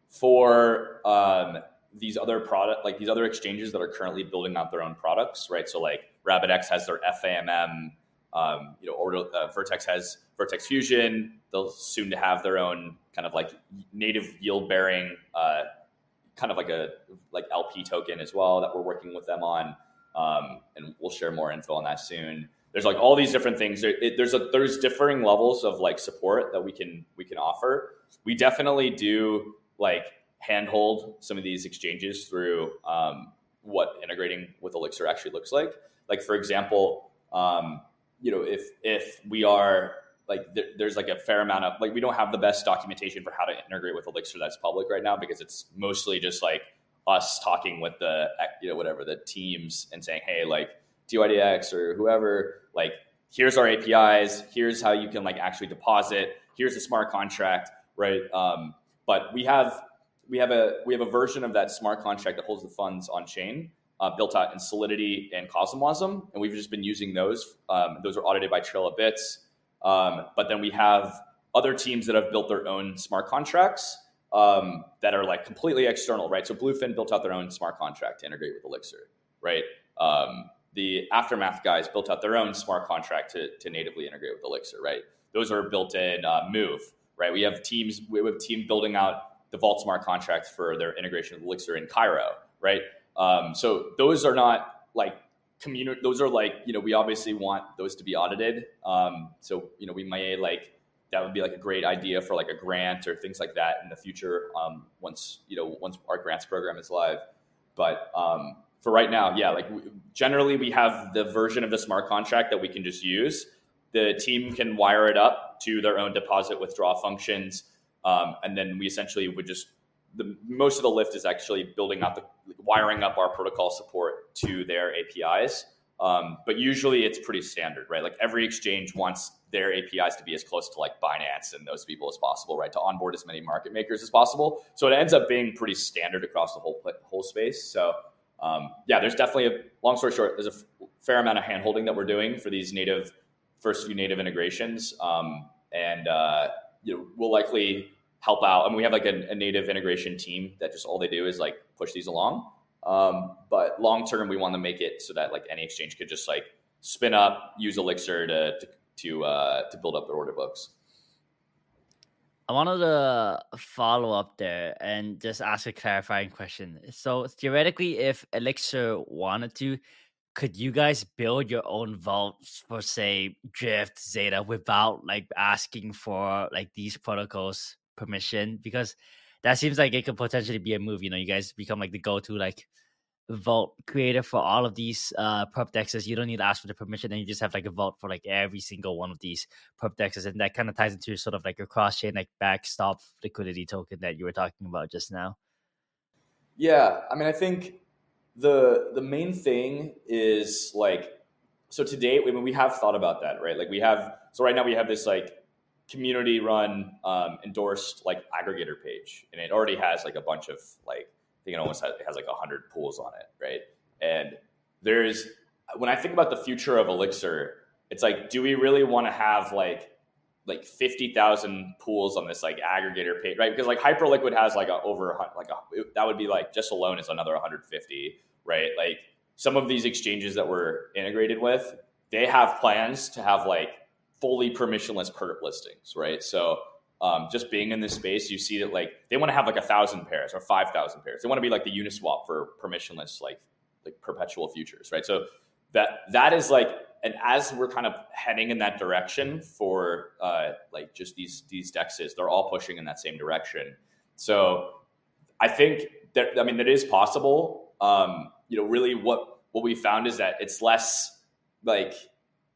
Speaker 1: For um, these other product, like these other exchanges that are currently building out their own products, right? So like RabbitX has their F A M M, um, you know, or uh, Vertex has Vertex Fusion. They'll soon to have their own kind of like native yield-bearing uh, kind of like a like L P token as well that we're working with them on, um, and we'll share more info on that soon. There's like all these different things. There, it, there's a there's differing levels of like support that we can we can offer. We definitely do like handhold some of these exchanges through um, what integrating with Elixir actually looks like. Like for example, um, you know, if if we are like there, there's like a fair amount of like we don't have the best documentation for how to integrate with Elixir that's public right now, because it's mostly just like us talking with the you know whatever the teams and saying, hey, like D Y D X or whoever, like here's our A P Is, here's how you can like actually deposit, here's a smart contract, right? Um, but we have we have a we have a version of that smart contract that holds the funds on chain, uh, built out in Solidity and CosmWasm, and we've just been using those. Um, those are audited by Trail of Bits. Um, but then we have other teams that have built their own smart contracts um, that are like completely external, right? So Bluefin built out their own smart contract to integrate with Elixir, right? Um, the Aftermath guys built out their own smart contract to, to natively integrate with Elixir, right? Those are built in uh, Move, right? We have teams, we have a team building out the Vault smart contract for their integration with Elixir in Cairo, right? Um, so those are not like community, those are like, you know, we obviously want those to be audited. Um, so, you know, we may like, that would be like a great idea for like a grant or things like that in the future. Um, once, you know, once our grants program is live. But um, for right now, yeah, like we, generally we have the version of the smart contract that we can just use. The team can wire it up to their own deposit withdraw functions. Um, and then we essentially would just, the most of the lift is actually building out the wiring up our protocol support to their A P Is. Um, but usually it's pretty standard, right? Like every exchange wants their A P Is to be as close to like Binance and those people as possible, right? To onboard as many market makers as possible. So it ends up being pretty standard across the whole whole space. So um, yeah, there's definitely a, long story short, there's a f- fair amount of hand holding that we're doing for these native, first few native integrations. Um, and uh, you know, we'll likely help out. I mean, we have like a, a native integration team that just all they do is like push these along. Um, but long term, we want to make it so that like any exchange could just like spin up, use Elixir to to to, uh, to build up their order books.
Speaker 2: I wanted to follow up there and just ask a clarifying question. So theoretically, if Elixir wanted to, could you guys build your own vaults for, say, Drift, Zeta, without like asking for like these protocols permission? Because that seems like it could potentially be a move. You know, you guys become like the go-to like vault creator for all of these uh perp dexes. You don't need to ask for the permission, and you just have like a vault for like every single one of these perp dexes, and that kind of ties into sort of like a cross-chain like backstop liquidity token that you were talking about just now.
Speaker 1: Yeah, I mean, I think the the main thing is like, so to date, I mean, we have thought about that, right? Like we have, so right now we have this like community run um, endorsed like aggregator page, and it already has like a bunch of like, I think it almost has, it has like a hundred pools on it, right? And there's, when I think about the future of Elixir, it's like, do we really want to have like like fifty thousand pools on this like aggregator page, right? Because like Hyperliquid has like a over like a, that would be like just alone is another one hundred fifty, right? Like some of these exchanges that we're integrated with, they have plans to have like fully permissionless perp listings, right? So um, just being in this space, you see that like they want to have like a thousand pairs or five thousand pairs. They want to be like the Uniswap for permissionless like like perpetual futures, right? So that that is like, and as we're kind of heading in that direction for uh, like just these these dexes, they're all pushing in that same direction. So I think that, I mean, that is possible. Um, you know, really what what we found is that it's less like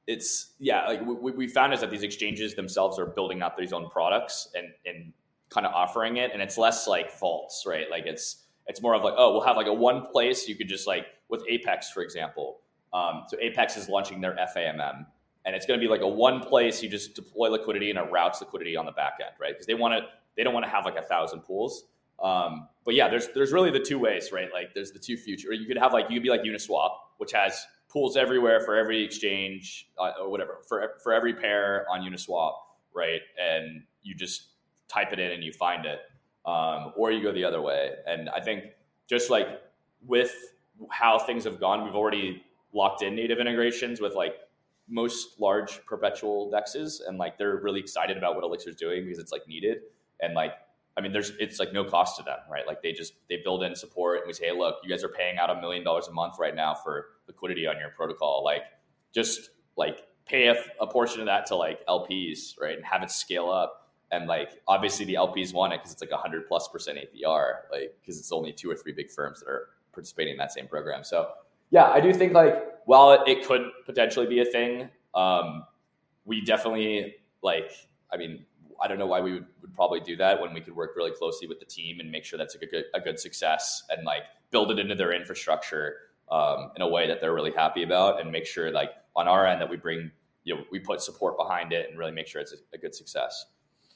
Speaker 1: it's yeah, like what we found is that these exchanges themselves are building out these own products and and kind of offering it, and it's less like vaults, right? Like it's it's more of like, oh, we'll have like a one place you could just like with Apex, for example. Um, so Apex is launching their F A M M, and it's going to be like a one place you just deploy liquidity and it routes liquidity on the back end, right? Because they want to they don't want to have like a thousand pools. Um, but yeah, there's there's really the two ways, right? Like there's the two future. You could have like you could be like Uniswap, which has pools everywhere for every exchange uh, or whatever for for every pair on Uniswap, right? And you just type it in and you find it, um, or you go the other way. And I think just like with how things have gone, we've already locked in native integrations with like most large perpetual dexes, and like they're really excited about what Elixir is doing because it's like needed. And like, I mean, there's it's like no cost to them, right? Like they just they build in support, and we say, hey, look, you guys are paying out a million dollars a month right now for liquidity on your protocol. Like, just like pay a, a portion of that to like L Ps, right, and have it scale up. And like, obviously, the L Ps want it because it's like a hundred plus percent A P R, like because it's only two or three big firms that are participating in that same program. So yeah, I do think like while it, it could potentially be a thing, um, we definitely like. I mean. I don't know why we would, would probably do that when we could work really closely with the team and make sure that's a good, a good success and like build it into their infrastructure um, in a way that they're really happy about, and make sure like on our end that we bring, you know, we put support behind it and really make sure it's a, a good success.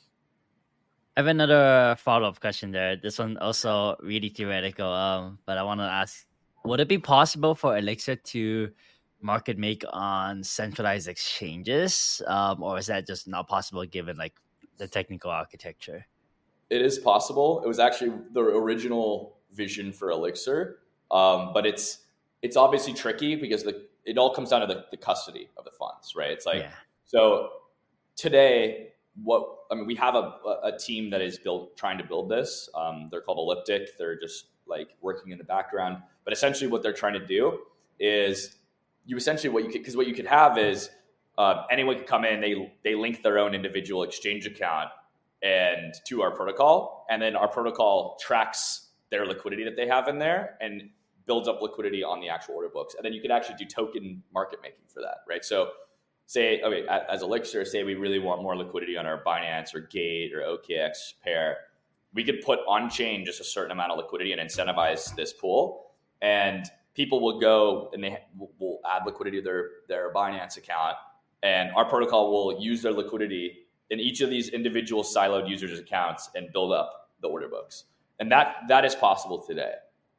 Speaker 2: I have another follow-up question there. This one also really theoretical, um, but I want to ask, would it be possible for Elixir to market make on centralized exchanges, um, or is that just not possible given like the technical architecture?
Speaker 1: It is possible. It was actually the original vision for Elixir, um, but it's it's obviously tricky because the it all comes down to the, the custody of the funds, right? It's like, yeah. So today, what I mean, we have a, a team that is built trying to build this. Um, they're called Elliptic. They're just like working in the background, but essentially what they're trying to do is you essentially what you could because what you could have is. Uh, anyone can come in, they they link their own individual exchange account and to our protocol, and then our protocol tracks their liquidity that they have in there and builds up liquidity on the actual order books. And then you could actually do token market making for that, right? So say, okay, as Elixir, say we really want more liquidity on our Binance or Gate or O K X pair, we could put on chain just a certain amount of liquidity and incentivize this pool, and people will go and they will add liquidity to their, their Binance account. And our protocol will use their liquidity in each of these individual siloed users' accounts and build up the order books. And that that is possible today.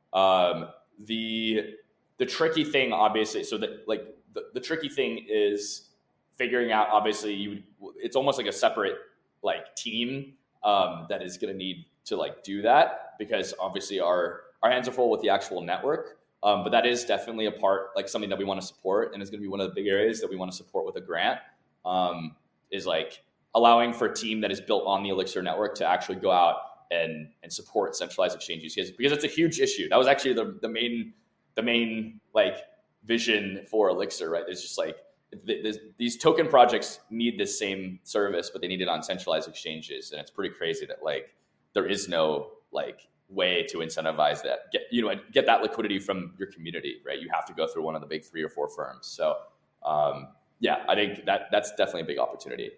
Speaker 1: Um, the the tricky thing, obviously, so that like the, the tricky thing is figuring out. Obviously, you it's almost like a separate like team um, that is going to need to like do that, because obviously our our hands are full with the actual network. Um, but that is definitely a part, like something that we want to support, and it's going to be one of the big areas that we want to support with a grant, um, is like allowing for a team that is built on the Elixir network to actually go out and and support centralized exchange use cases, because it's a huge issue. That was actually the the main the main like vision for Elixir, right? There's just like there's, these token projects need this same service, but they need it on centralized exchanges, and it's pretty crazy that like there is no like way to incentivize that, get you know get that liquidity from your community, right? You have to go through one of the big three or four firms. So um yeah, I think that that's definitely a big opportunity.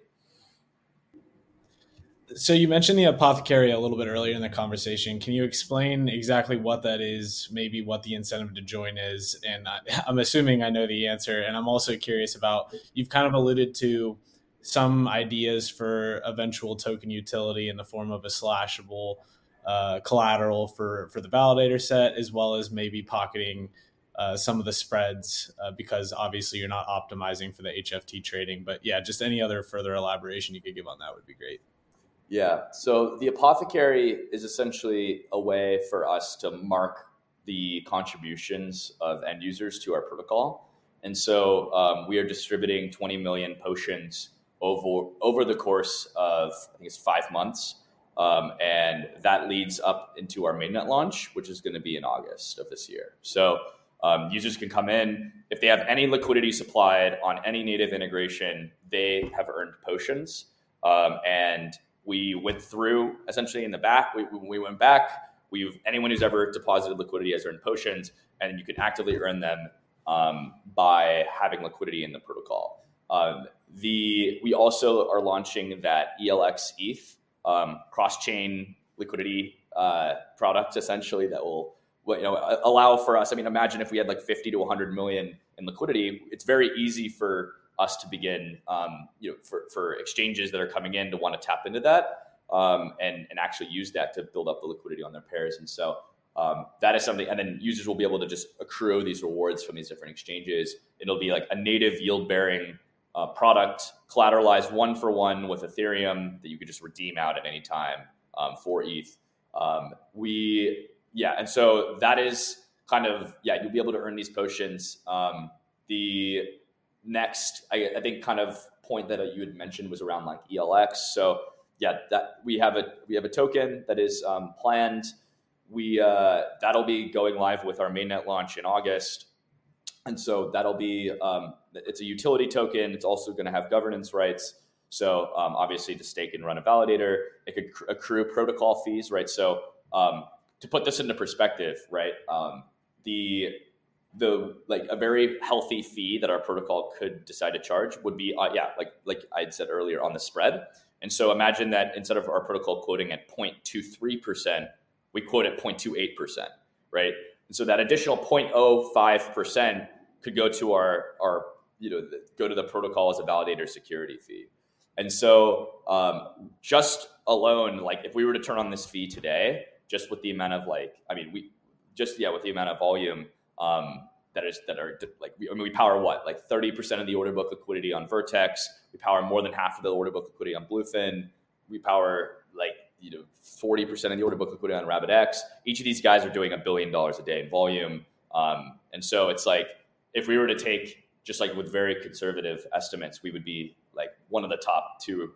Speaker 3: So you mentioned the apothecary a little bit earlier in the conversation. Can you explain exactly what that is, maybe what the incentive to join is? And I, I'm assuming I know the answer, and I'm also curious about, you've kind of alluded to some ideas for eventual token utility in the form of a slashable Uh, collateral for, for the validator set, as well as maybe pocketing uh, some of the spreads, uh, because obviously you're not optimizing for the H F T trading. But yeah, just any other further elaboration you could give on that would be great.
Speaker 1: Yeah, so the apothecary is essentially a way for us to mark the contributions of end users to our protocol. And so um, we are distributing twenty million potions over, over the course of, I think it's five months. Um, and that leads up into our mainnet launch, which is going to be in August of this year. So um, users can come in. If they have any liquidity supplied on any native integration, they have earned potions. Um, and we went through essentially in the back. We, we went back. We've anyone who's ever deposited liquidity has earned potions, and you can actively earn them um, by having liquidity in the protocol. Um, the we also are launching that E L X E T H um, cross-chain liquidity uh, product, essentially, that will you know allow for us. I mean, imagine if we had like fifty to one hundred million in liquidity. It's very easy for us to begin, um, you know, for, for exchanges that are coming in to want to tap into that um, and, and actually use that to build up the liquidity on their pairs. And so um, that is something, and then users will be able to just accrue these rewards from these different exchanges. It'll be like a native yield bearing uh, product, collateralized one for one with Ethereum that you could just redeem out at any time um, for E T H. Um, we, yeah. And so that is kind of, yeah, you'll be able to earn these potions. Um, the, Next, I, I think kind of point that you had mentioned was around like E L X. So yeah, that we have a we have a token that is um, planned. We uh, that'll be going live with our mainnet launch in August, and so that'll be um, it's a utility token. It's also going to have governance rights. So um, obviously, to stake and run a validator, it could accrue protocol fees, right? So um, to put this into perspective, right, um, the the like a very healthy fee that our protocol could decide to charge would be uh, yeah like like I'd said earlier on the spread. And so imagine that instead of our protocol quoting at zero point two three percent, we quote at zero point two eight percent, right? And so that additional zero point zero five percent could go to our our you know go to the protocol as a validator security fee. And so um, just alone, like if we were to turn on this fee today, just with the amount of like I mean we just yeah with the amount of volume Um, that is that are like we, I mean we power what like thirty percent of the order book liquidity on Vertex. We power more than half of the order book liquidity on Bluefin. We power like you know forty percent of the order book liquidity on RabbitX. Each of these guys are doing a billion dollars a day in volume, um, and so it's like if we were to take just like with very conservative estimates, we would be like one of the top two,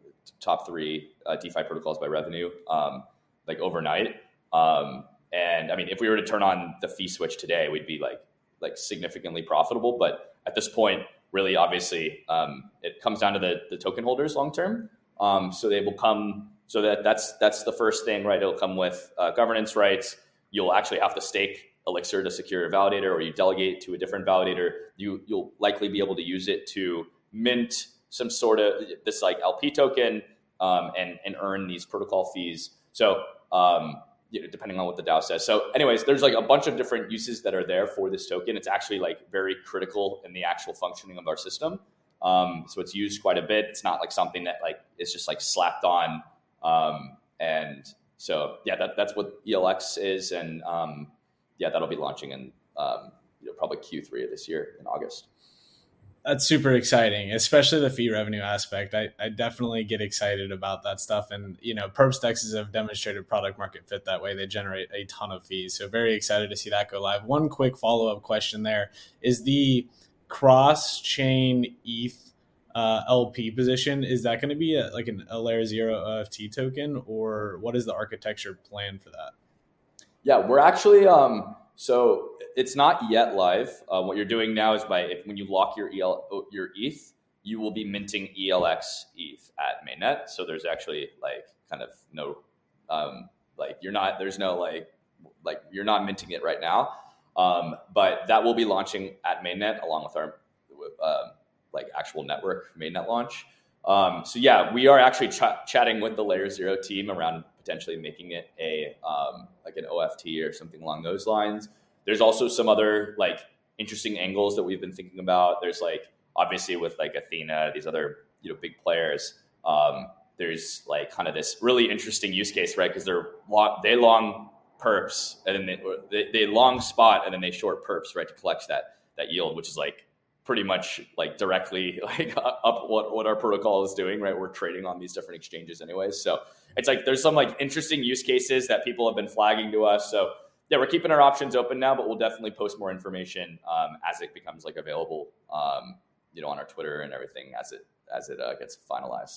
Speaker 1: top three uh, DeFi protocols by revenue, um, like overnight. Um, And I mean, if we were to turn on the fee switch today, we'd be like like significantly profitable. But at this point, really, obviously, um, it comes down to the the token holders long term. Um, so they will come. So that that's that's the first thing, right? It'll come with uh, governance rights. You'll actually have to stake Elixir to secure a validator, or you delegate to a different validator. You you'll likely be able to use it to mint some sort of this like L P token um, and and earn these protocol fees. So um, You know, depending on what the DAO says. So anyways, there's like a bunch of different uses that are there for this token. It's actually like very critical in the actual functioning of our system. Um, so it's used quite a bit. It's not like something that like is just like slapped on. Um, and so, yeah, that, that's what E L X is. And um, yeah, that'll be launching in um, you know, probably Q three of this year in August.
Speaker 3: That's super exciting, especially the fee revenue aspect. I, I definitely get excited about that stuff. And, you know, Perps dexes have demonstrated product market fit that way. They generate a ton of fees. So very excited to see that go live. One quick follow-up question there is the cross-chain E T H uh, L P position. Is that going to be a, like an, a layer zero O F T token, or what is the architecture plan for that?
Speaker 1: Yeah, we're actually, um, so it's not yet live. Uh, what you're doing now is by if, when you lock your E L, your E T H, you will be minting E L X E T H at mainnet. So there's actually like kind of no, um, like you're not, there's no like, like you're not minting it right now. Um, but that will be launching at mainnet along with our uh, like actual network mainnet launch. Um, so yeah, we are actually ch- chatting with the Layer Zero team around potentially making it a um, like an O F T or something along those lines. There's also some other like interesting angles that we've been thinking about. There's like obviously with like Athena, these other you know big players. Um, there's like kind of this really interesting use case, right? Because they're long, they long perps and then they, they they long spot and then they short perps, right, to collect that that yield, which is like pretty much like directly like up what, what our protocol is doing, right? We're trading on these different exchanges anyways. So it's like, there's some like interesting use cases that people have been flagging to us. So yeah, we're keeping our options open now, but we'll definitely post more information um, as it becomes like available, um, you know, on our Twitter and everything as it, as it uh, gets finalized.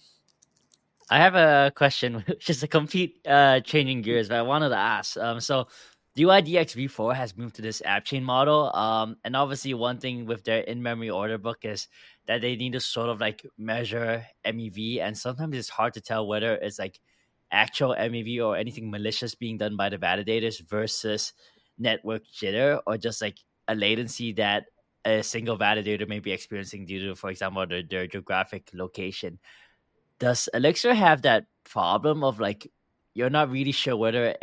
Speaker 2: I have a question, which is a complete uh, changing gears, but I wanted to ask. Um, so D Y D X v four has moved to this app chain model. Um, and obviously one thing with their in-memory order book is that they need to sort of like measure M E V. And sometimes it's hard to tell whether it's like actual M E V or anything malicious being done by the validators versus network jitter or just like a latency that a single validator may be experiencing due to, for example, their, their geographic location. Does Elixir have that problem of like you're not really sure whether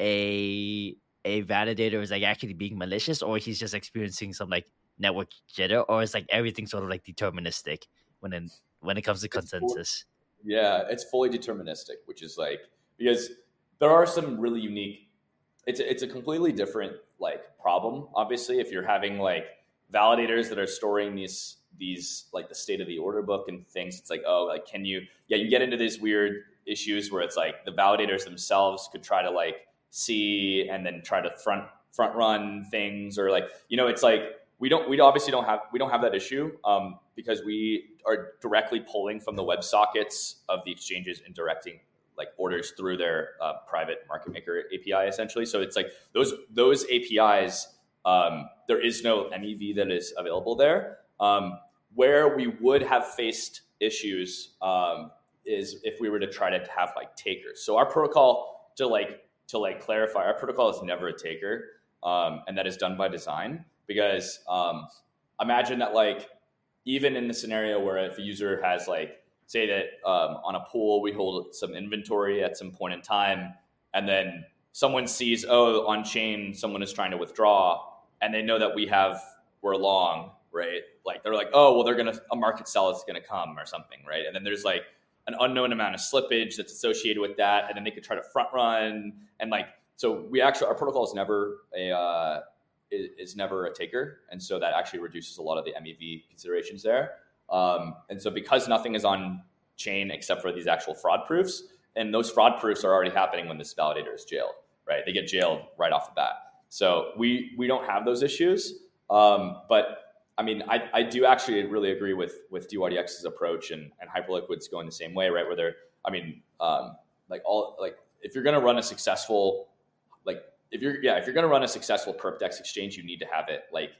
Speaker 2: a a validator is like actually being malicious or he's just experiencing some like network jitter, or is like everything sort of like deterministic when in, when it comes to consensus?
Speaker 1: Yeah, it's fully deterministic, which is like, because there are some really unique, it's a, it's a completely different like problem. Obviously, if you're having like validators that are storing these, these like the state of the order book and things, it's like, oh, like, can you, yeah, you get into these weird issues where it's like the validators themselves could try to like see and then try to front, front run things, or like, you know, it's like, we don't, we obviously don't have, we don't have that issue um, because we are directly pulling from the web sockets of the exchanges and directing like orders through their uh, private market maker A P I essentially. So it's like those, those A P Is, um, there is no M E V that is available there. Um, where we would have faced issues um, is if we were to try to have like takers. So our protocol, to like, to like clarify, our protocol is never a taker, um, and that is done by design. Because um, imagine that like, even in the scenario where if a user has like, say that um, on a pool, we hold some inventory at some point in time, and then someone sees, oh, on chain, someone is trying to withdraw, and they know that we have, we're long, right? Like they're like, oh, well, they're going to, a market sell is going to come or something, right? And then there's like an unknown amount of slippage that's associated with that. And then they could try to front run. And like, so we actually, our protocol is never a, uh, is, is never a taker. And so that actually reduces a lot of the M E V considerations there. Um, and so because nothing is on chain except for these actual fraud proofs, and those fraud proofs are already happening when this validator is jailed, right? They get jailed right off the bat. So we, we don't have those issues. Um, but I mean, I, I do actually really agree with, with D Y D X's approach, and, and Hyperliquid's going the same way, right? Where they're, I mean, um, like all, like if you're going to run a successful, like if you're, yeah, if you're going to run a successful perp DEX exchange, you need to have it like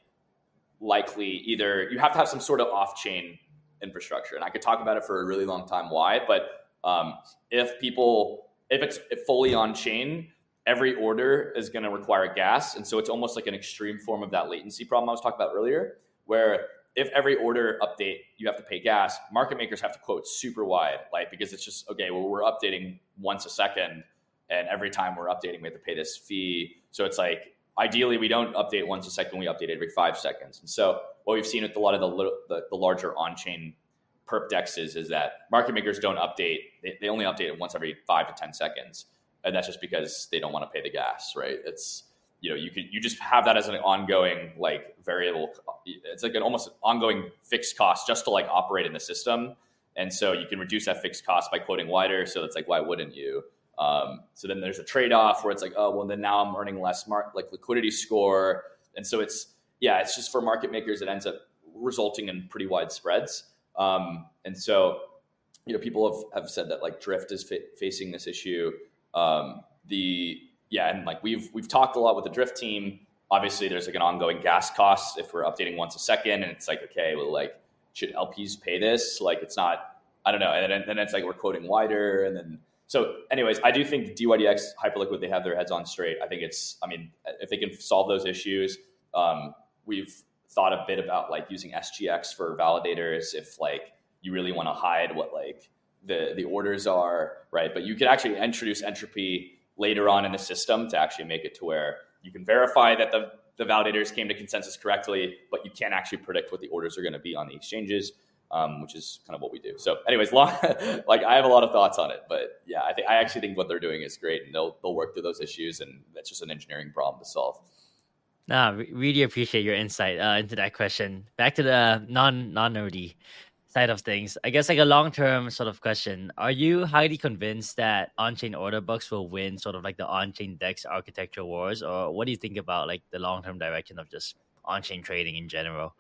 Speaker 1: likely either, you have to have some sort of off-chain infrastructure. And I could talk about it for a really long time why, but um, if people, if it's fully on chain, every order is going to require gas. And so it's almost like an extreme form of that latency problem I was talking about earlier, where if every order update, you have to pay gas, market makers have to quote super wide, like, because it's just, okay, well, we're updating once a second, and every time we're updating, we have to pay this fee. So it's like, ideally, we don't update once a second, we update every five seconds. And so what we've seen with a lot of the little, the, the larger on-chain perp dexes is that market makers don't update. They, they only update it once every five to ten seconds. And that's just because they don't want to pay the gas, right? It's, you know, you could, you just have that as an ongoing, like, variable. It's like an almost ongoing fixed cost just to like operate in the system. And so you can reduce that fixed cost by quoting wider. So it's like, why wouldn't you? Um, so then there's a trade-off where it's like, oh, well, then now I'm earning less mar- like liquidity score. And so it's, yeah, it's just for market makers, it ends up resulting in pretty wide spreads. Um, and so, you know, people have, have said that like Drift is fa- facing this issue. Um, the, yeah. And like we've, we've talked a lot with the Drift team. Obviously there's like an ongoing gas cost if we're updating once a second, and it's like, okay, well, like, should L Ps pay this? Like, it's not, I don't know. And then, then it's like, we're quoting wider, and then, so anyways, I do think D Y D X, Hyperliquid, they have their heads on straight. I think it's, I mean, if they can solve those issues, um, we've thought a bit about like using S G X for validators if like you really want to hide what like the, the orders are, right? But you could actually introduce entropy later on in the system to actually make it to where you can verify that the, the validators came to consensus correctly, but you can't actually predict what the orders are going to be on the exchanges. Um, which is kind of what we do. So anyways, long, like I have a lot of thoughts on it, but yeah, I think I actually think what they're doing is great, and they'll they'll work through those issues, and that's just an engineering problem to solve.
Speaker 2: Nah, re- really appreciate your insight uh, into that question. Back to the non non nerdy side of things, I guess like a long term sort of question: are you highly convinced that on chain order books will win sort of like the on chain DEX architecture wars, or what do you think about like the long term direction of just on chain trading in general?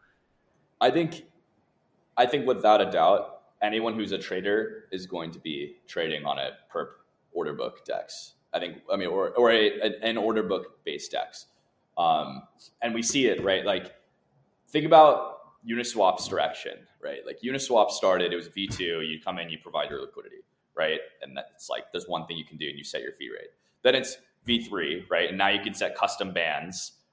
Speaker 1: I think. I think without a doubt, anyone who's a trader is going to be trading on a perp order book DEX. I think, I mean, or, or a, an order book based DEX. Um, and we see it, right? Like, think about Uniswap's direction, right? Like Uniswap started, it was V two, you come in, you provide your liquidity, right? And that's like, there's one thing you can do, and you set your fee rate. Then it's V three, right? And now you can set custom bands,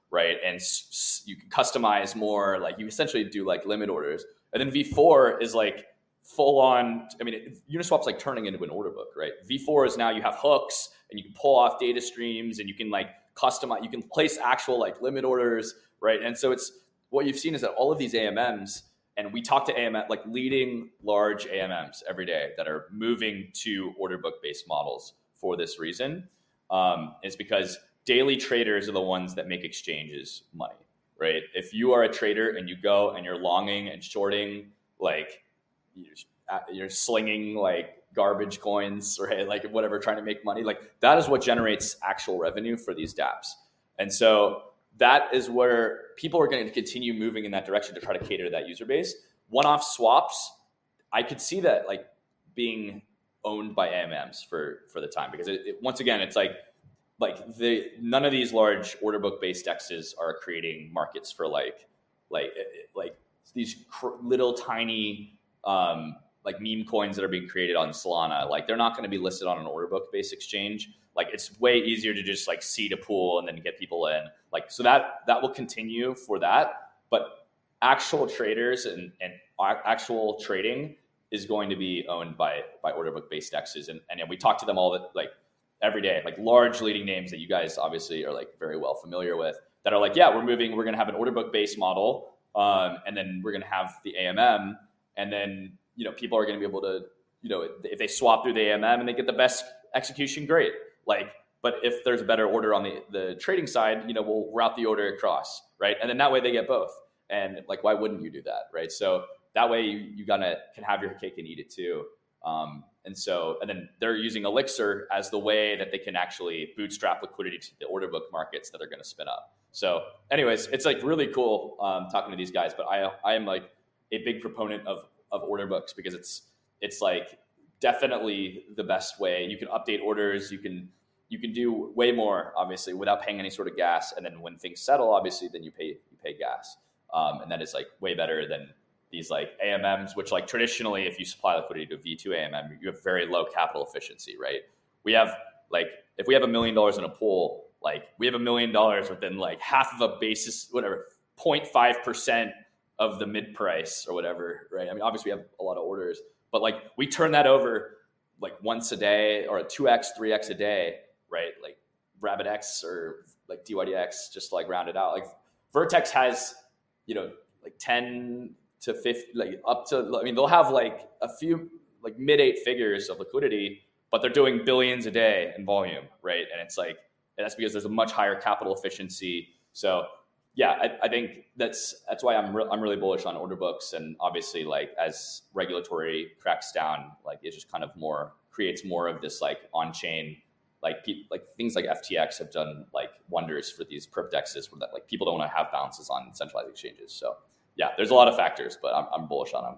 Speaker 1: right? And s- s- you can customize more, like you essentially do like limit orders. And then V four is like full on, I mean, it, Uniswap's like turning into an order book, right? V four is now you have hooks and you can pull off data streams and you can like customize, you can place actual like limit orders, right? And so it's, what you've seen is that all of these A M Ms, and we talk to A M M, like leading large A M Ms every day that are moving to order book based models for this reason. Um, it's because daily traders are the ones that make exchanges money, right? If you are a trader and you go and you're longing and shorting, like you're, you're slinging like garbage coins, right? Like whatever, trying to make money, like that is what generates actual revenue for these dApps. And so that is where people are going to continue moving in that direction to try to cater to that user base. One-off swaps, I could see that like being owned by A M Ms for for the time, because it, it, once again, it's like like the none of these large order book based D E Xs are creating markets for like like like these cr- little tiny um, like meme coins that are being created on Solana. Like they're not going to be listed on an order book based exchange. Like it's way easier to just like seed a pool and then get people in. Like so that that will continue for that. But actual traders and and actual trading is going to be owned by by order book based D E Xs. And and we talk to them all the, like every day, like large leading names that you guys obviously are like very well familiar with, that are like, yeah, we're moving, we're going to have an order book based model, um, and then we're going to have the A M M, and then you know people are going to be able to, you know, if they swap through the A M M and they get the best execution, great. Like, but if there's a better order on the, the trading side, you know, we'll route the order across, right? And then that way they get both. And like, why wouldn't you do that, right? So that way you, you gotta can have your cake and eat it too. Um, and so, and then they're using Elixir as the way that they can actually bootstrap liquidity to the order book markets that are going to spin up. So anyways, it's like really cool um, talking to these guys, but I I am like a big proponent of of order books because it's it's like definitely the best way. You can update orders, you can you can do way more obviously without paying any sort of gas. And then when things settle, obviously then you pay you pay gas. Um, and that is like way better than these like A M Ms, which like traditionally, if you supply liquidity to a V two A M M, you have very low capital efficiency, right? We have like, if we have a million dollars in a pool, like we have a million dollars within like half of a basis, whatever, zero point five percent of the mid price or whatever, right? I mean, obviously we have a lot of orders, but like we turn that over like once a day or a two X, three X a day, right? Like RabbitX or like D Y D X, just like round it out. Like Vertex has, you know, like ten to fifty, like up to, I mean, they'll have like a few, like mid eight figures of liquidity, but they're doing billions a day in volume, right? And it's like, and that's because there's a much higher capital efficiency. So yeah, I, I think that's that's why I'm re- I'm really bullish on order books. And obviously, like as regulatory cracks down, like it just kind of more creates more of this like on chain, like pe- like things like F T X have done like wonders for these perp dexes, where that like people don't want to have balances on centralized exchanges. So yeah, there's a lot of factors, but I'm I'm bullish on them.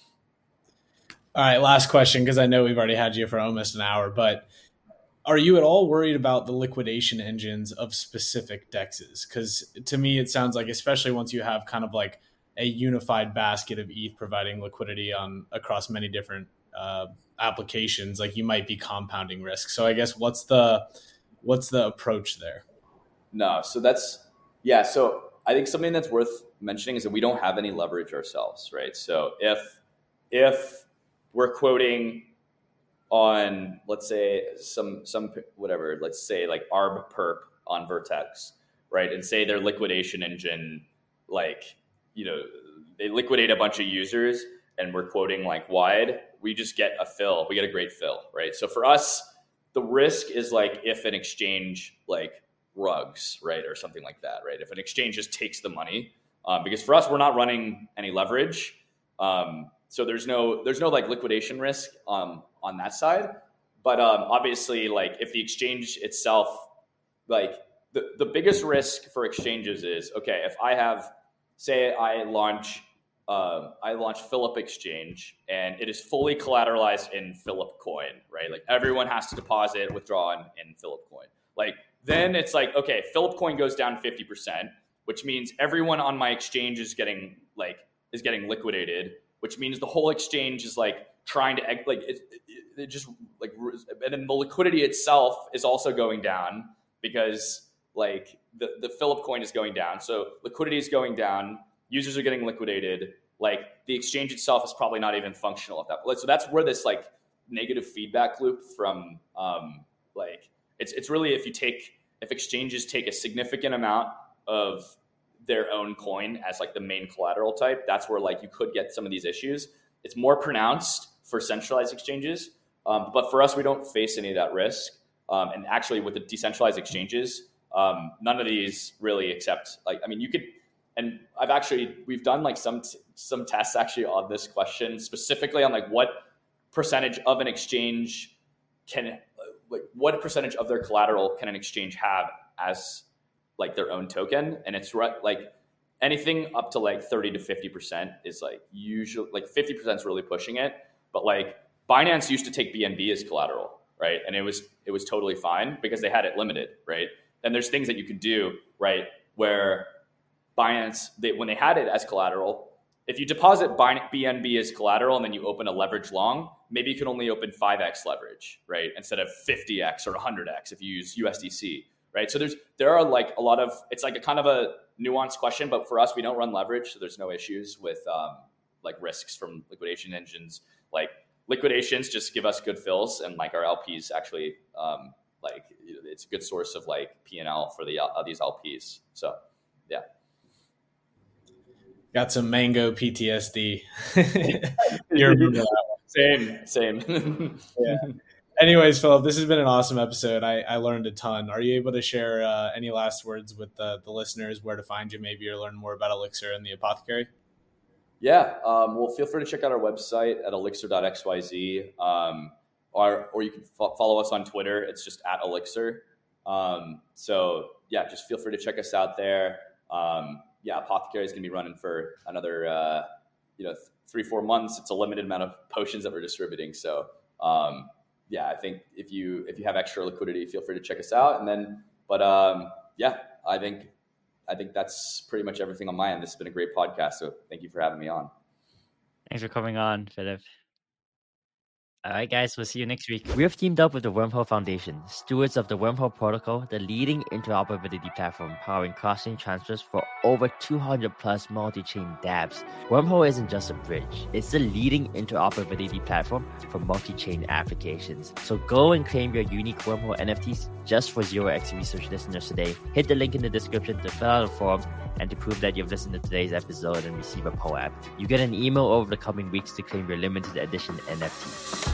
Speaker 3: All right, last question, because I know we've already had you for almost an hour, but are you at all worried about the liquidation engines of specific dexes? Because to me, it sounds like, especially once you have kind of like a unified basket of E T H providing liquidity on across many different uh, applications, like you might be compounding risk. So I guess what's the what's the approach there?
Speaker 1: No, so that's yeah. So I think something that's worth mentioning is that we don't have any leverage ourselves, right? So if if we're quoting on, let's say some some whatever, let's say like Arb Perp on Vertex, right? And say their liquidation engine, like, you know, they liquidate a bunch of users and we're quoting like wide, we just get a fill. We get a great fill, right? So for us, the risk is like if an exchange like rugs, right? Or something like that, right? If an exchange just takes the money, um, because for us, we're not running any leverage. Um, so there's no, there's no like liquidation risk um, on that side. But um, obviously, like if the exchange itself, like the, the biggest risk for exchanges is, okay, if I have, say I launch, uh, I launch Philip Exchange and it is fully collateralized in Philip coin, right? Like everyone has to deposit, withdraw in, in Philip coin. Like then it's like, okay, Philip coin goes down fifty percent, which means everyone on my exchange is getting like, is getting liquidated, which means the whole exchange is like trying to like it, it, it just like, and then the liquidity itself is also going down because like the, the Philip coin is going down. So liquidity is going down. Users are getting liquidated. Like the exchange itself is probably not even functional at that point. So that's where this like negative feedback loop from um, like it's it's really if you take if exchanges take a significant amount of their own coin as like the main collateral type, that's where like you could get some of these issues. It's more pronounced for centralized exchanges, um, but for us, we don't face any of that risk. Um, and actually, with the decentralized exchanges, um, none of these really accept. Like, I mean, you could, and I've actually we've done like some t- some tests actually on this question specifically on like what percentage of an exchange can, like, what percentage of their collateral can an exchange have as like their own token, and it's re- like anything up to like thirty to fifty percent is like usually like fifty percent is really pushing it. But like Binance used to take B N B as collateral, right? And it was it was totally fine because they had it limited, right? And there's things that you could do, right, where Binance, they, when they had it as collateral, if you deposit B N B as collateral and then you open a leverage long, maybe you can only open five x leverage, right, instead of fifty x or one hundred x if you use U S D C, right? So there's there are like a lot of, it's like a kind of a nuanced question, but for us, we don't run leverage, so there's no issues with um, like risks from liquidation engines. Like liquidations just give us good fills, and like our L Ps actually um, like it's a good source of like P and L for the uh, these L Ps. So yeah,
Speaker 3: got some Mango P T S D.
Speaker 1: same, same.
Speaker 3: Yeah. Anyways, Philip, this has been an awesome episode. I, I learned a ton. Are you able to share uh, any last words with the, the listeners, where to find you, maybe, or learn more about Elixir and the Apothecary?
Speaker 1: Yeah, um, well, feel free to check out our website at elixir dot x y z, um, or or you can fo- follow us on Twitter. It's just at Elixir. Um, so yeah, just feel free to check us out there. Um, yeah, Apothecary is going to be running for another uh, you know th- three four months. It's a limited amount of potions that we're distributing. So um, yeah, I think if you if you have extra liquidity, feel free to check us out. And then, but um, yeah, I think. I think that's pretty much everything on my end. This has been a great podcast, so thank you for having me on.
Speaker 2: Thanks for coming on, Philip. All right, guys, we'll see you next week. We have teamed up with the Wormhole Foundation, stewards of the Wormhole Protocol, the leading interoperability platform powering cross-chain transfers for over two hundred plus multi-chain dApps. Wormhole isn't just a bridge. It's the leading interoperability platform for multi-chain applications. So go and claim your unique Wormhole N F Ts just for zero x Research listeners today. Hit the link in the description to fill out a form and to prove that you've listened to today's episode and receive a P O A P. You get an email over the coming weeks to claim your limited edition N F T.